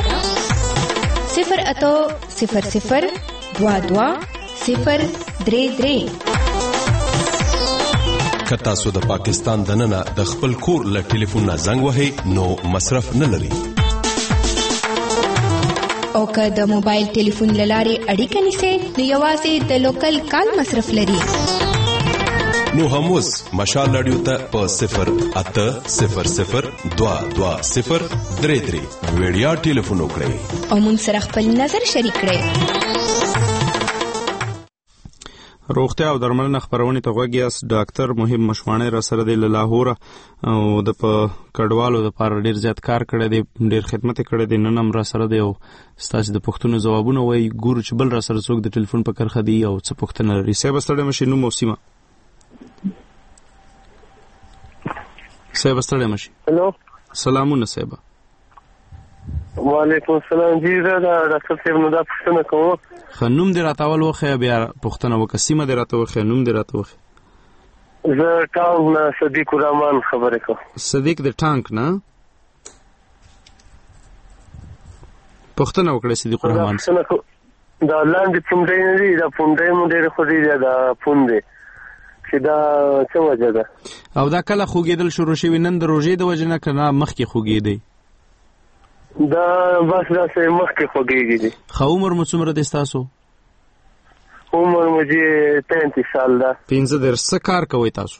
0800022 کتا سو د پاکستان دننه د خپل کور له ټلیفون زنګ وهي نو مصرف نه لري او که د موبایل ټلیفون لاري اړیکه نیسي نو یوازې د لوکل کال مصرف لري نو هموس مشال رادیو ته په 08000220333 وړیا ټلیفون وکړئ او مون سره خپل نظر شریک کړئ روغتیا او درملنه خبرونه ته غوږیاست. ډاکټر مهم مشوانه را سره د لاهور او د کډوالو د لپاره ډیر زیات کار کړی دی، ډیر خدمت کړی دی. نن هم را سره دی او ستاسو د پښتنو جوابونه وایي. ګورو چې بل را سره څوک د ټلیفون په کرخه دی او څه پښتنه لري. صاحب ستړی مشي نو موسیمه صاحب ستړی مشي. هلو سلامونه صاحب. وعلیکم السلام. جی زه دا ډاکټر صاحب نو دا پوښتنه کوم. خنوم دې راته وخه بیا پښتنه وکسیمه دې راته وخه نوم دې راته وخه. زه ټانک نه صدیق الرحمن خبرې کوم. صدیق د ټانک نه پښتنه وکړه. صدیق الرحمن دا لاندې پوندې نه دي، دا پوندې مو ډېر خو دي، دا پوندې چې دا څه وجه ده او دا کله خوګېدل شروع شوی؟ نن د روژې د وجه نه کنه مخکې خوګېدی؟ دا بس دا سه مخکې خوګېږي دي. خو عمر مو څومره دی تاسو؟ عمر مو جی 35 سال ده. 15 څه کار کوئ تاسو؟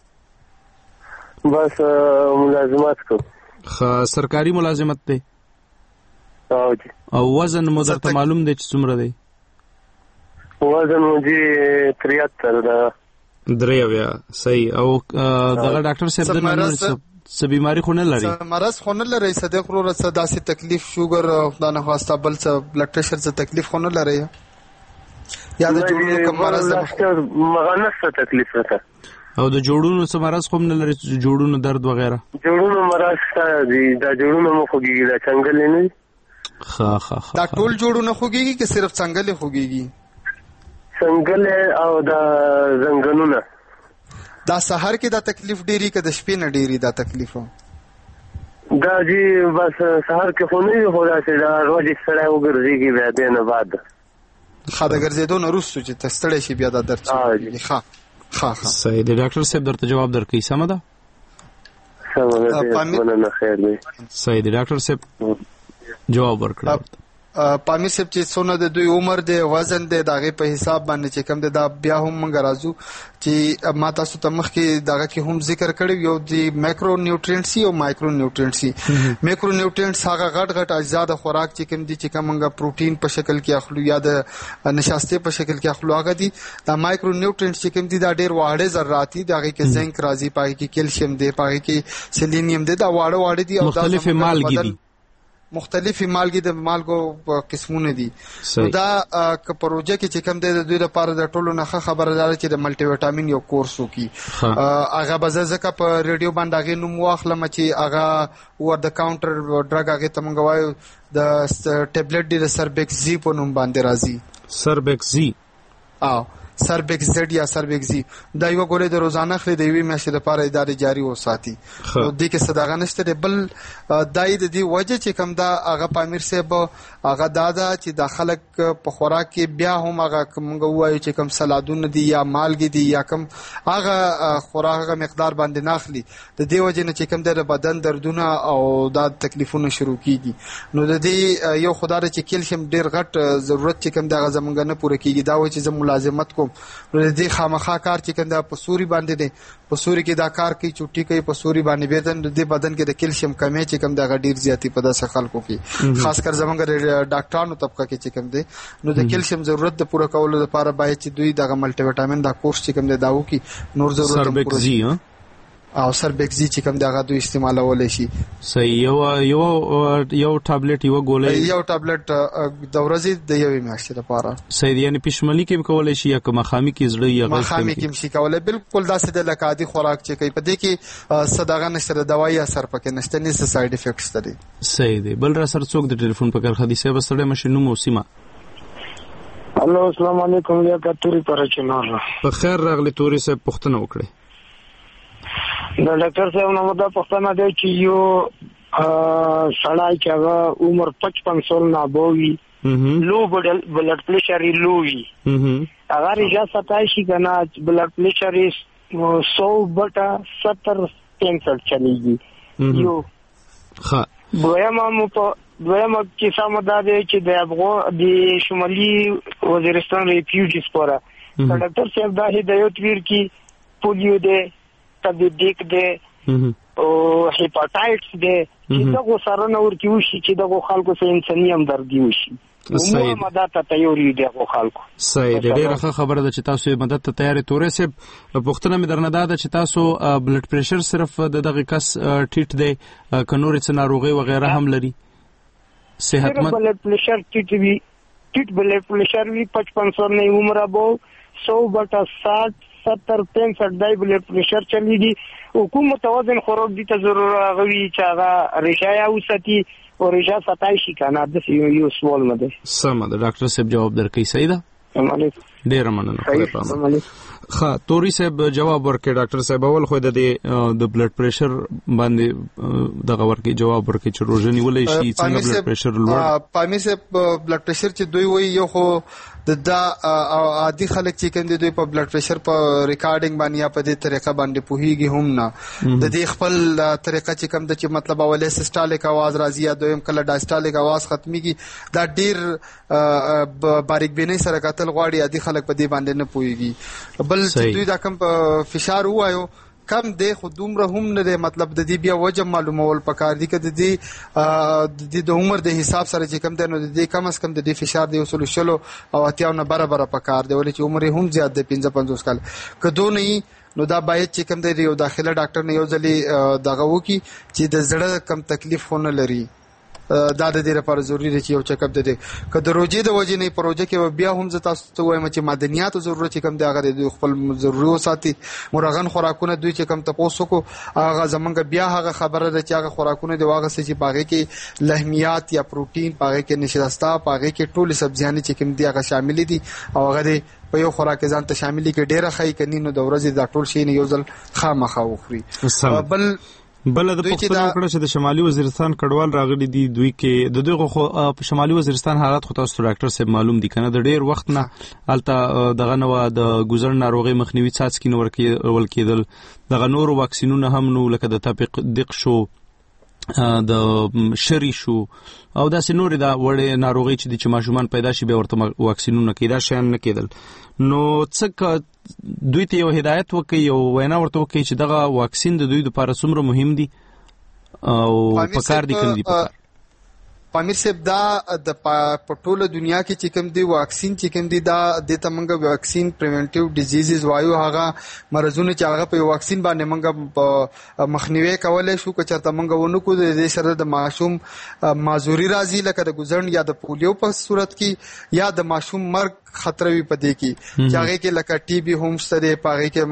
بس ملازمت کوم. خو سرکاري ملازمت دی؟ او جی. او وزن مو درته معلوم دی چې څومره دی؟ وزن مو جی 73 ده. دریا صحیح. او دغه ډاکټر صاحب د نن څه بیماری خو نه لري؟ مرض خو نه لري. صدیق ورور څه داسې تکلیف شوګر او خدای نه خواسته بل څه بلډ پريشر څه تکلیف خو نه لري؟ یا د جوړونو کوم مرض ده؟ مغنه څه تکلیف ده؟ او د جوړونو څه مرض خو نه لري؟ جوړونو درد وغیرہ؟ جوړونو مرض څه دي؟ دا جوړونو مو خوږي دا څنګه نه؟ ها دا ټول جوړونو خوږي که صرف څنګه خوږي؟ څنګه او دا زنګونونه. دا سحر کې دا تکلیف ډیری که د شپې نه ډیری دا تکلیف؟ دا جی بس سحر کې خو نه هو دا چې دا روز سره وګرځيږي بیا دینه بعد خاطر ګرځېدو نه روسو چې تستړی شي بیا دا درد شي. ها صحیح دی. ډاکټر صاحب درته جواب درکې سم ده؟ سم ده. خیر دی. صحیح دی. ډاکټر صاحب جواب ورکړه. پامیر صاحب چې څونه د دوی عمر دی وزن دی دغه په حساب باندې چې کم دی دا بیا هم موږ راځو چې ما تاسو ته مخکې دغه کې هم ذکر کړی یو د مایکرو نیوټرینټس او مایکرو نیوټرینټس. مایکرو نیوټرینټس هغه غټ اجزا د خوراک چې کم دي چې کوم موږ پروتین په شکل کې اخلو یا د نشاسته په شکل کې اخلو هغه دي. دا مایکرو نیوټرینټس چې کم دي دا ډېر واړه ذرات دي. دغه کې زنک راځي، پای کې کیلشیم دی، پای کې سیلینیم دی. دا واړه دي او دا مختلف مالګې دي. مختلفي مالګې د مالګو قسمونه دي. دا که پروژه کې چې کوم د دوی لپاره د ټولو نه خبردار چې د ملټي وټامین یو کورس وکي هغه به زکه په ریډیو باندې هغه نوم واخلم چې هغه ور د کاونټر ډرګ هغه ته مونږ وایو د ټابلیټ دی د سربیکزي په نوم باندې راځي. سربیکزي سربیکزیډ یا سربیکزي دا یو ګولې د روزانه خري د وی میاشتې لپاره ادارې جاری وساتي. نو د کې صداغه نشته بل دای د دې وجه چې کوم دا هغه پامیر صاحب هغه دادا چې د خلک په خوراک کې بیا هم هغه کومه وایي چې کوم سلادونه دي یا مالګي دي یا کوم هغه خوراک مقدار باندې ناخلي د دې وجه نه چې کوم د بدن دردونه او دا تکلیفونه شروع کیږي. نو د دې یو خدای چې کیلشیم ډیر غټ ضرورت چې کوم د غزمنګ نه پوره کیږي دا و چې زم ملازمت کوم نو دې خامخا کار چې کنده په سوري باندې دي په سوري کې دا کار کوي چوټي کوي په سوري باندې بدن د بدن کې د کیلشیم کمی چې کم دا ډیر زیاتی په داسه خلکو کې خاص کر زمونږ ډاکټرانو طبقه کې چې کم دي نو د کیلشیم ضرورت د پوره کولو لپاره باید چې دوی د ملټي وټامین دا کورس چې کم دي دا وکي نور ضرورت پوره او سربیکزي چې کوم دغه دوی استعمالول شي. صحیح. یو ټابلیټ یو ګولې یو ټابلیټ د ورځې د یوې میاشتې لپاره. صحیح. یعنی پښمنی کې کولای شي یا مخامي کې زړه یا مخامي کې شي کولای بالکل داسې د لکادي خوراک چې کوي په دې کې صداغه نشته دوايي اثر پکې نشته نه ساید افیکټس لري. صحیح دی. بل را سره څوک د ټلیفون په کار خدي سه بسړې مشینو موسیما. الو السلام علیکم یا کتوري پرچنار. په خیر راغلی توري سه پښتنه وکړي. د ډاکټر صاحب نو دا پښتنه دی چې یو سړی چې هغه عمر 55 سال نه بوي لو بلډ پریشر لو وي هغه ریجا 27 کنه بلډ پریشر 100/70 چلیږي یو ها دویمه کیسه مده دی چې د افغان د شمالي وزیرستان ریفیوجیز پورا ډاکټر صاحب دا هدایت ورکړي پولیو دی تبدیق دی او هیپاټایټس دی چې دغه سره نور کې وشي چې دغه خلکو سره انساني همدردي وشي صحیح مدد ته تیاری دغه خلکو. صحیح ډېره ښه خبره ده چې تاسو مدد ته تیاری تورې سه. پوښتنه مې درنه ده چې تاسو بلډ پریشر صرف دغه کس ټیټ دی که نور څه ناروغي وغیرہ هم لري؟ صحتمند بلډ پریشر ټیټ وي، ټیټ بلډ پریشر وي 55 نه عمر ابو 100/60 70 65 دای بلډ پریشر چلیږي. حکومت توازن خوراک دي ته ضرور غوي چې هغه ریشایا وساتي او ریشا ستای شي کنه. د یو سوال مده سم ده ډاکټر صاحب جواب درکې. صحیح ده، ډیر مننه. ښه توري صاحب جواب ورکړي. ډاکټر صاحب اول خو د بلډ پریشر باندې دغه ورکړي جواب ورکړي چې روزه نیولې شي څنګه بلډ پریشر لوړ. پامي صاحب بلډ پریشر چې دوی وایي یو خو د عادي خلک چې کوم دوی په بلډ پریشر په ریکارډینګ باندې یا په دې طریقه باندې پوهیږي هم نه. د دې خپل طریقه چې کوم د چې مطلب اولې سیسټالیک आवाज راځي یا دویم کله ډایسټالیک आवाज ختميږي دا ډیر باریک بینۍ سره قتل غواړي. عادي خلک په دې باندې نه پوهیږي. بل چې دوی دا کوم فشار وایو کم دی خو دومره هم نه دی، مطلب د دې بیا وجه معلومول پکار دي که د عمر د حساب سره چې کم دی نو د دې کم از کم د دې فشار دی اصول شلو او اتیاو نه برابر پکار دی، ولې چې عمر هم زیات دی 55 کال که دو نه نو دا باید چې کم دی یو داخله ډاکټر نه یو ځلې دغه وکي چې د زړه کم تکلیف خو نه لري. دا د دې لپاره ضروری دی چې یو چیک اپ د دې که د روزې د وجې نه پروژه کې بیا هم زه تاسو ته وایم چې معدنیات ضرورت کم دی هغه د خپل ضروري وساتي. مرغن خوراکونه دوی چې کم تاسو کو هغه زمونږ بیا هغه خبره ده چې هغه خوراکونه دی واغه چې باغې کې لحمیات یا پروتین باغې کې نشستا باغې کې ټول سبزیان چې کم دی هغه شامل دي او هغه په یو خوراک ځان ته شامل کې ډیره خای کني نو د ورځې دا ټول شی نه یو ځل خامخا وخوري. بل د پښتنو کړه چې د شمالي وزیرستان کډوال راغلي دي دوی کې د دوی خو په شمالي وزیرستان حالات خو تاسو ډاکټر صاحب معلوم دي کنه د ډیر وخت نه الته دغه نو د ګذر ناروغي مخنیوي څاڅکي نور کېدل دغه نور واکسینونه هم نو لکه د تطبیق شو د شری شو او داسې نور دا وړې ناروغي چې ماشومان پیدا شي به ورته واکسینونه کیدا شان نه کېدل. نو څه دوی ته یو هدایت وکي یو وینا ورته وکي چې دغه واکسین د دوی لپاره څومره مهم دي او پکار دي کوم دي پکار. پامیر صاحب دا د پټوله دنیا کې چې کوم دی واکسین چې کوم دی دا د تمنګ واکسین پریونټیو ډیزیزز وایو هغه مرزونه چې هغه په واکسین باندې منګه مخنیوي کولای شو که چرته منګه ونکو د دې سره د ماشوم معذوري راځي لکه د ګزړن یا د پولیو په صورت کې یا د ماشوم مرګ خطر وي پدې کې چې هغه کې لکه ټي بي هم ستاره پاره کې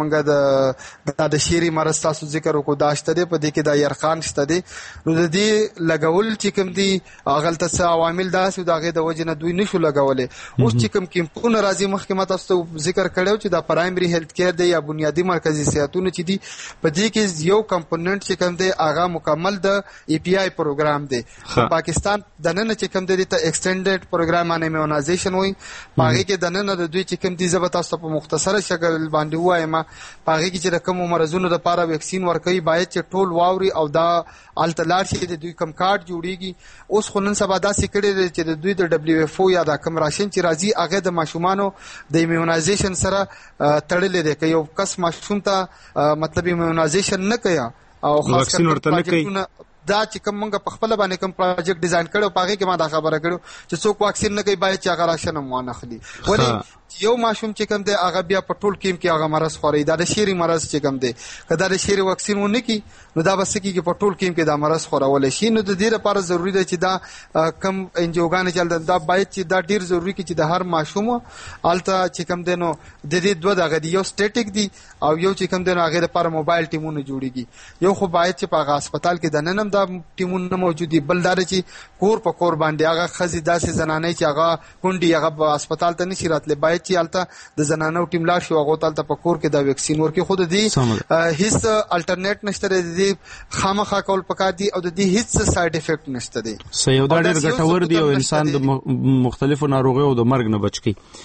منګه د شيري مرز تاسو ذکر وکړو داشته دي پدې کې د يرخان شته دي نو د دې لګول چې کوم دي غلطه څه عوامل داسې دغه د وجه نه دوی نشو لګولې. اوس چې کوم کیمپونه راځي مخکې تاسو ذکر کړو چې د پرایمري هیلث کیر دی یا بنیادی مرکزی صحتونه چې دي پدې کې یو کمپوننت چې کوم دی هغه مکمل د ای پی آی پروګرام دی. پاکستان د نن چې کوم دی ته ایکسټینډډ پروګرام ان ایمونایزیشن وایي پاره کې د نن د دوی چې کوم دي زبر تاسو په مختصره شکل باندې وایم پاره کې چې کوم مرزونو د لپاره ویکسین ورکوي باید چې ټول واوري او دا التلار شي د دوی کم کارت جوړیږي. اوس خو نن سبا داسې کړي چې د دوی د دبليو اف او یا د کم راشن چې راځي هغه د ماشومانو د ایمونایزیشن سره تړلې ده که یو کس ماشوم ته مطلب ایمونایزیشن نه کوي او خاص کر دا چې کوم موږ په خپل باندې کوم پروجیکټ ډیزاین کړو پاره کې ما دا خبره کړو چې څوک واکسین نه کوي باید چې هغه راشن مو نه خلی ولی یو ماشوم چې کوم دی هغه بیا په ټول کې هغه مرز خوري دا د شيري مرز چې کوم دی کله د شيري واکسین ونه کی نو دا بس کې په ټول کې دا مرز خورول شي نو د دې لپاره ضروری دی چې دا کم انجوګان چل دا باید چې دا ډیر ضروری کې چې د هر ماشوم الته چې کوم دی نو د دې دوه دغه یو سټیټیک دی او یو چې کوم دی هغه لپاره موبایل ټیمونه جوړیږي یو خو باید چې په هسپتال کې د ننم دا ټیمونه موجودي بل دا چې کور په کور باندې هغه خزي داسې زنانه چې هغه کونډي هغه هسپتال ته نشي راتله باید چې الته د زنانو ټیم لا شو هغه تل په کور کې دا ویکسین ورکې خود دي هیڅ الټرنیټ نشته دي خامخا کول پکار دي او د دې هیڅ ساید افیکټ نشته دي. سیو دا ډېر ګټور دي او انسان د مختلفو ناروغیو او د مرګ نه بچ کی.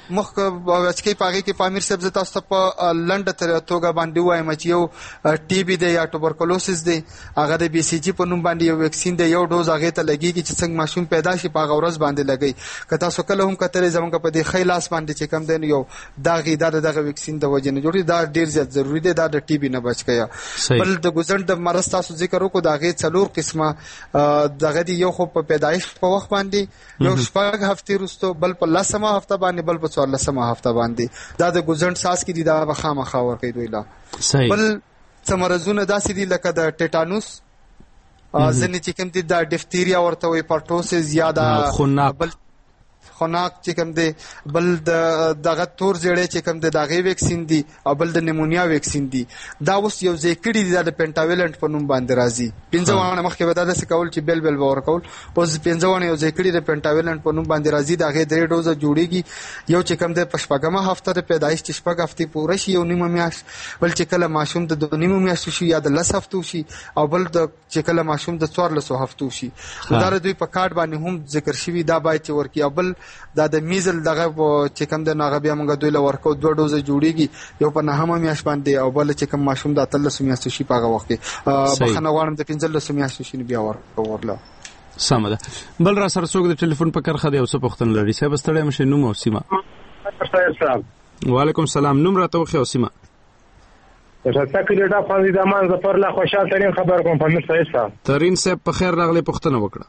مخ اچکی پاغي کې پامیر صاحب ز تاسو په لنډه توګه باندې وایم چې یو ټي بي دی یا ټوبرکلوسس دی هغه د بي سي جي په نوم باندې یو ویکسین دی یو ډوز هغه ته لګيږي چې څنګه ماشوم پیدا شي په غورز باندې لګي که تاسو کله هم کتلې زمونږ په دې خیلاس باندې چې کم دی یو دغه ویکسین د وجه نه جوړي دا ډیر زیات ضروری دی دا د ټي بي نه بچ کیا بل د ګزند د مرض تاسو ذکر وکړو دا غي 4 قسمه دغه دی یو خو په پیدایش په وخت باندې یو شپږ هفته وروسته بل په 10مه هفته باندې بل په 14مه هفته باندې دا د ګزند ساس کې دي دا بخامخا ورکې دوی لا بل څمرزونه داسې دي لکه د ټیټانوس ځنې چې کوم دي د ډیفتیریا ورته وي پارټوسس یا د خناق چې کوم دی بل دغه تور زیړې چې کوم دی دغه ویکسین دی او بل د نیمونیا ویکسین دی دا اوس یو ځای کړي دي د پینټاویلنت په نوم باندې راځي 15 وانه مخکې ودا د سکول چې بل ور کول اوس 15 وانه یو ځای کړي د پینټاویلنت په نوم باندې راځي دغه 3 ډوزه جوړیږي یو چې کوم دی پښپګمه هفته د پیدایش چې شپږ هفته پوره شي یو نیمه میاش بل چې کله ماشوم د 2 نیمه میاش شي یا د 10 هفتو شي او بل د چې کله ماشوم د 14 هفتو شي دا دوی په کارت باندې هم ذکر شوی دا باید ورکی او بل دا د میزل دغه چې کوم د ناغه بیا موږ دوی له ورکو 2 ډوزه جوړیږي یو په 9مه میاش باندې او بل چې کوم ماشوم د 13 میاشت شي پاغه وخت بخنه غواړم د 15 میاشت شي بیا ورکورله سم ده بل را سره څوک د ټلیفون په کرخه دی او څه پوښتنه لري صاحب ستړی مشه نوم او سیمه وعلیکم السلام نوم راته وخی او سیمه تاسو کلیډا فاضل زمان ظفر لا خوشاله ترين خبر کوم په مستعد صاحب ترين صاحب په خیر راغلی پوښتنه وکړه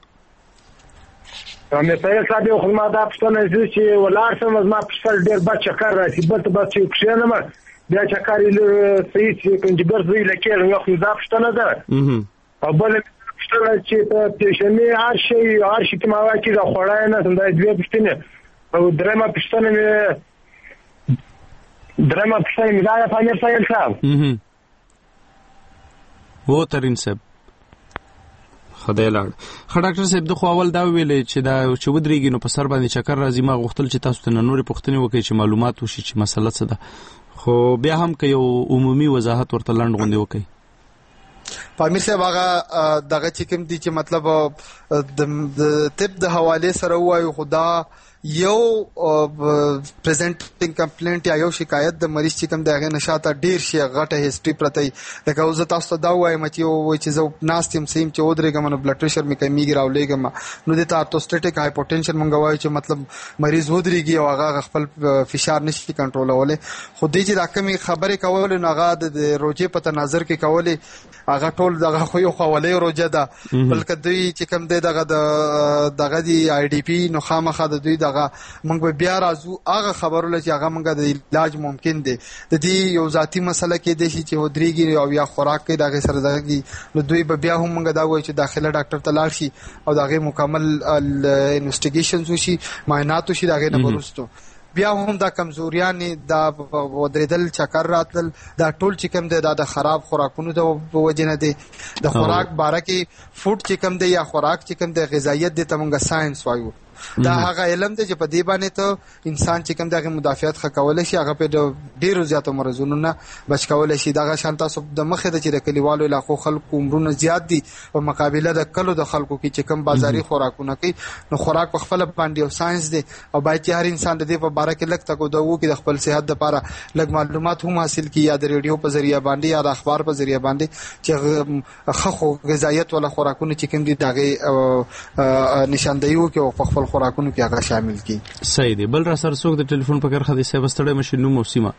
مستعد صاحب یو خدمت دا پښتنه چې ولار سم ما پښتل ډیر بچ چکر راځي بل ته بچ کښینه ما بیا چکر صحیح چې کنجبر زوی لکه یو خدای پښتنه ده او بل پښتنه چې په پېښنې هر شي کې ما واکې دا خوړای نه څنګه دوی پښتنه او درېمه پښتنه مزایا پامیر صاحب و ترين صاحب خدای لاړ ډاکټر صاحب د خو اول دا ویلې چې دا چې ودرېږي نو په سر باندې چکر راځي ما غوښتل چې تاسو ته نورې پوښتنې وکړئ چې معلومات وشي چې مسله څه ده خو بیا هم که یو عمومي وضاحت ورته لاندې غونډې وکړئ پامیر صاحب هغه دغه چې کوم دي چې مطلب د طب د حواله سره وایو خدا یو پریزنټینګ کمپلینټ یا یو شکایت د مریض چې کوم دغه نشاته ډیر شي غټه هیستوري پرته لکه اوس تاسو ته دا وایم چې وای چې زه ناستم سیم چې ودرېګم نو بلډ پريشر مې کمیږي راولېګم نو د ارتوستاتیک هایپوټنشن مونږ وایو چې مطلب مریض ودرېږي او هغه خپل فشار نشي کنټرولوله خو دې چې راکمي خبره کول نو هغه د روجې په تناظر کې کولې هغه ټول دغه خو یو حواله روجه ده بلکې دوی چې کوم دغه دی آی ډی پی نو خامخا د دوی دغه موږ بیا راځو هغه خبرونه چې هغه موږ د علاج ممکن دي د دې یو ذاتی مسله کې د شي چې ودرېږي او یا خوراک کې دغه سره دغه نو دوی بیا هم موږ دا وایي چې داخله ډاکټر ته لاړ شي او دغه مکمل انویسټیګیشنز وشي معاینات وشي دغه نه ورستو بیا هم دا کمزوریانه دا ودریدل چکر راتل دا ټول چې کوم دی دا د خراب خوراکونو د وجنه دی د خوراک باره کې فوډ چې کوم دی یا خوراک چې کوم دی غذایت دی ته موږ ساينس وایو دا هغه علم دی چې په دې باندې ته انسان چې کوم دغه مدافعت خکول شي هغه په ډیرو زیاتو مرزونو نه بچ کول شي دغه شانته سب د مخه د چې د کلیوالو علاقو خلکو عمرونه زیات دي په مقابله د کلو د خلکو کې چې کوم بازاري خوراکونه کوي نو خوراک په خپل باندې او ساينس دی او باید چې هر انسان د دې په اړه کې لږ تکو دا وو کې د خپل صحت لپاره لږ معلومات هم حاصل کړي یا د ریډیو په ذریعہ باندې یا د اخبار په ذریعہ باندې چې خخو غذایت ولا خوراکونه چې کوم دي دغه نشاندهي وکړي او خپل خوراکونو کې هغه شامل کی صحیح دی بل را سره څوک د ټلیفون په کرخه دي سه وستړی مشینو موسیما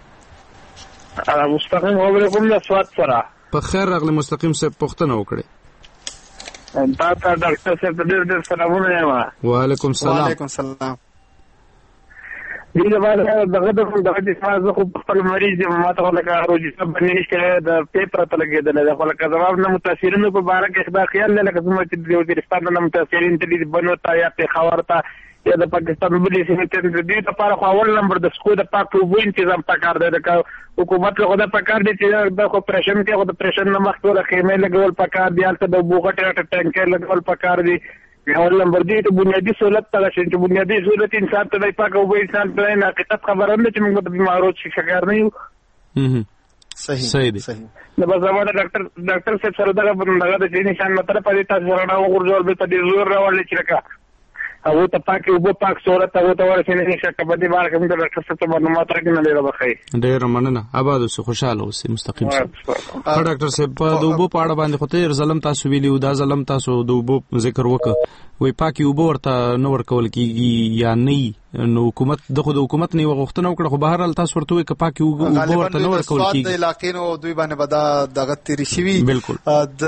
مستقیم علیکم نسوات سره په خیر راغلی مستقیم سه پښتنه وکړي دا ډاکټر صاحب ډېر سلامونه یم وعلیکم السلام وعلیکم السلام دغه دغه فاز خو خپل مریض ماته لکه روزي باندې نشته د پیپر ته لګیدل د خلک جواب نه متاثرینو په باره کې خبر خیال نه لکه څنګه چې د وزیرستان نه متاثرین تللی بنوتا یا په خبرتا یا د پاکستان بلی سیمټن د دې لپاره اول نمبر د سکو د پاکو وو تنظیم پکار دی د حکومت له خدای پکار دی چې د کوپریشن کې د پریشن نه مخکوله خیمه لګول پکار دی البته د بوغټ ټانکر لګول پکار دی اول نمبر دی ته بنیادی سہولت ته چې بنیادی سہولت انسان ته د پاکو وو انسان ته نه حقیقت خبره نه چې موږ د بیمارو شکار نه یو صحیح دی د بازار ډاکټر صاحب سره دغه د نشان متره په دې تاسو سره نه ورجول به په دې زور راولې چې لکه هغه ته پاک او پاک صورت هغه ته ورسېنه نشه کبدي بار کوم د ډاکټر صاحب معلومات راکړنه لري بخیر ډېر مننه آباد اوسه خوشاله اوسه مستقیم ډاکټر صاحب په دوبو پاړه باندې خو ته ظلم تاسو ویلو دا ظلم تاسو دوبو ذکر وکړ وای پاکي اوبه ورته نو ورکول کیږي یا نه نو حکومت دغه د حکومت نه وغوښتنه وکړه خو بهر حال تاسو ورته وای ک پاکي اوبه ورته نو ورکول کیږي د علاقې نو دوی باندې بدا دغه تیری شوی بالکل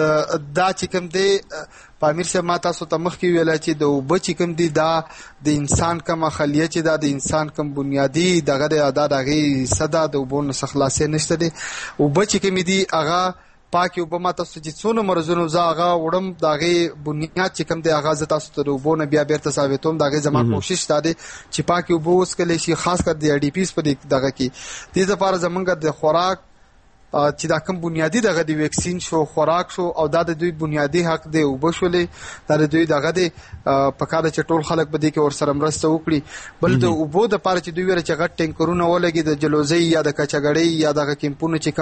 دا چې کوم دی پامیر سے ما تاسو ته مخ کې ویل چې د اوبه چې کوم دی دا د انسان کوم خلیه چې دا د انسان کوم بنیادی دغه د ادا دغه صدا د اوبو نه خلاصې نشته دی اوبه چې کوم دی هغه پاکي اوبه ما تاسو چې څونه مرزونو زاغه وړم دغه بنیاد چې کوم دی هغه ز تاسو ته اوبو نه بیا بیرته ثابتوم دغه زما کوشش ده چې پاکي اوبه اوس کله شي خاص کر د ډي پیس په دغه کې د لپاره زمونږ د خوراک چې دا کوم بنیادی دغه د ویکسین شو خوراک شو او دا د دوی بنیادی حق دی او بشولې دا د دوی دغه د پکاله چټول خلک بده کې ور سره مرسته وکړي بل د اوبو د پاره چې دوی ور چې غټ ټینکرونه ولګي د جلوزي یا د کچګړی یا دغه کیمپونه چې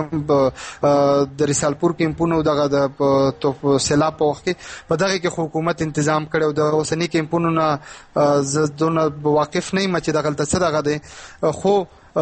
کوم د رسالپور کیمپونه دغه د تو سیلاب په وخت کې په دغه کې حکومت تنظیم کړو د اوسنی کیمپونو نه زونه واقف نه مچ دغه څه دغه دی خو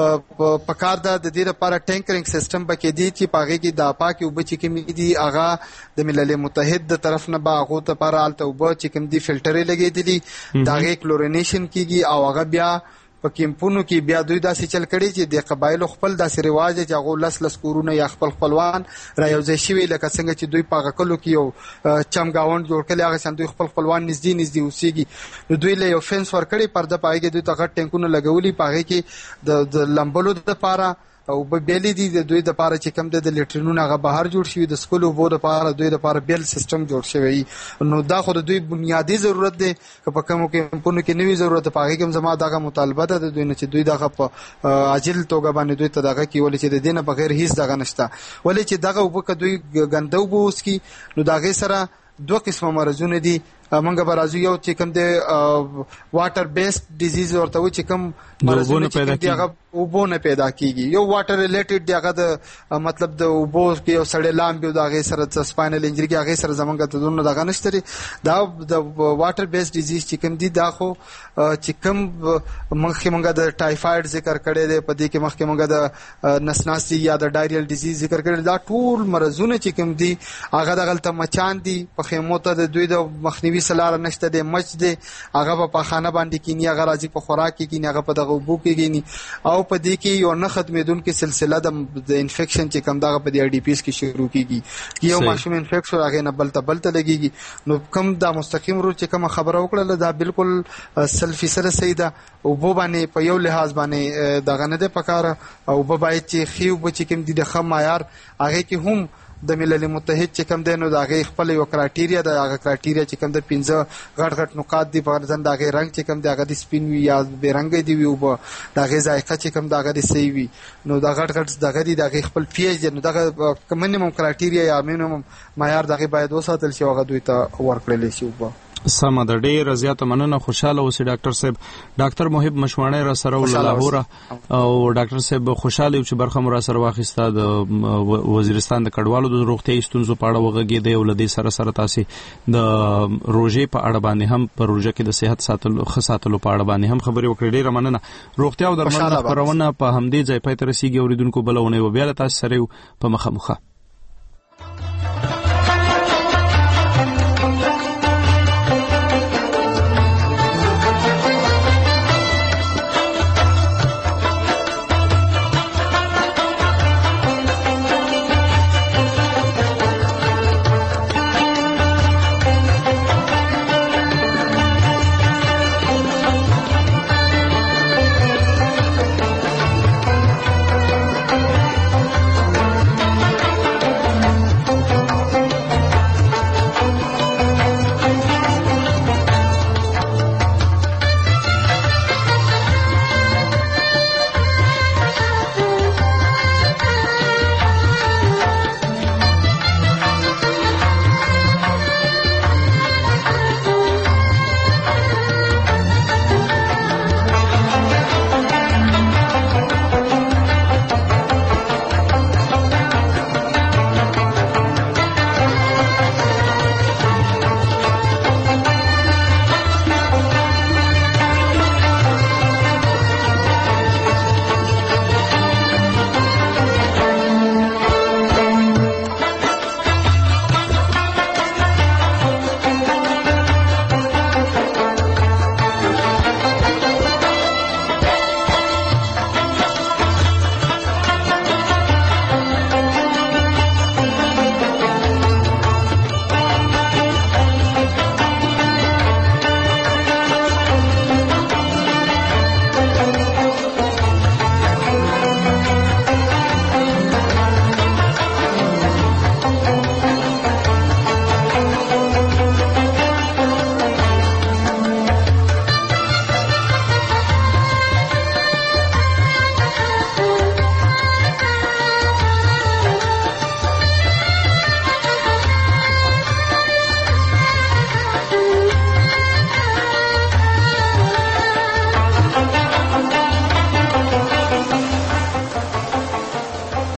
پکار د دې لپاره ټینکرینګ سیستم پکې دی چې پاغه کې د پاکي وب چې کوم دي هغه د ملل متحد د طرف نه باغو ته پر آلته وب چې کوم دي فلټرې لګېدلي داغه کلورینیشن کیږي او هغه بیا په کیمپونو کې بیا دوی داسې چل کړي چې د قبایلو خپل داسې رواج چې هغه لس کورونه یا خپلوان را یوځای شوي لکه څنګه چې دوی په غکلو کې یو چمګاوند جوړ کړي هغه څنګه دوی خپلوان نږدې اوسېږي نو دوی له یو فنس ور کړی پرده پایږي دوی ته غټ ټینکونه لګولي پاږي کې د لمبلو د لپاره او به بیل دي د دوی د لپاره چې کم د لیټرینونو هغه بهر جوړ شوی د سکول وبو د لپاره دوی د لپاره بیل سیستم جوړ شوی نو دا خو د دوی بنیادی ضرورت دی که په کومو کې پونو کې نوی ضرورت پاږي کوم زما دغه مطالبه ده د دوی نه چې دوی دغه په عاجل توګه باندې دوی ته دغه کې ولې چې د دینه بغیر هیڅ دغه نشته ولې چې دغه وبو که دوی ګندو بوس کی نو دغه سره دوه قسمه مرزونه دي منګه برازو یو چې کوم د واټر بیسډ ډیزیز ورته و چې کوم مرزونه پیدا کیږي وبونه پیدا کیږي یو واټر ریلیټډ دی هغه د مطلب د وبو کې یو سړی لامبي د هغه سره سپاینل انجری کې هغه سره زمونږ ته دونه دغه نشته دا د واټر بیسډ ډیزیز چې کوم دي دا خو چې کوم مخکې د ټایفاید ذکر کړی دی په دې کې مخکې مونږ د نسناسي یا د ډایریل ډیزیز ذکر کړی دا ټول مرزونه چې کوم دي هغه دغه مچان دي په خیمو ته د دوی د مخنیوي سلاره نشته د مچ دی هغه په خانه باندې کینی هغه راځي په خوراک کې کینی هغه په دغه وبو کې کینی او په دې کې یو نه ختمېدونکې سلسله د انفیکشن چې کوم دغه په دې ډي پی اس کې شروع کیږي یو ماشوم انفیکشن هغه نه بلته لګيږي نو کوم دا مستقیم رول چې کوم خبره وکړه دا بالکل 100% صحیح ده او وبو باندې په یو لحاظ باندې دغه نه ده پکاره او وبو باید چې خيو بچ کوم دي د خم معیار هغه کې هم د ملل متحد چې کوم دینو دا غي خپل یو کرایټیریا د هغه کرایټیریا چې کوم د 15 غټ نقاط دي په ځان دا غي رنگ چې کوم د هغه د سپین وی یا به رنگ دی وي او دا غي ذایقه چې کوم دا هغه د سی وی نو دا غټ دغه دی دا غي خپل پیج نو دا منیمم کرایټیریا یا منیمم معیار دغه باید وساتل شي هغه دوی ته ورکړل شي او سم د ډېر زیاته مننه خوشاله اوسئ ډاکټر صاحب ډاکټر محب مشوانه را سره لاهور او ډاکټر صاحب خوشاله چې برخه مر سره واخیسته د وزیرستان د کډوالو د روغتي ستونزو په اړه وغږی دی ولدي سره تاسو د روزي په اړه باندې هم په روزه کې د صحت ساتلو خصاتلو په اړه باندې هم خبرې وکړې ډېر مننه روغتي او درملنه خبرونه په همدې ځای پاتې رسیدي اوریدونکو بلونه و بیا تاسو سره په مخه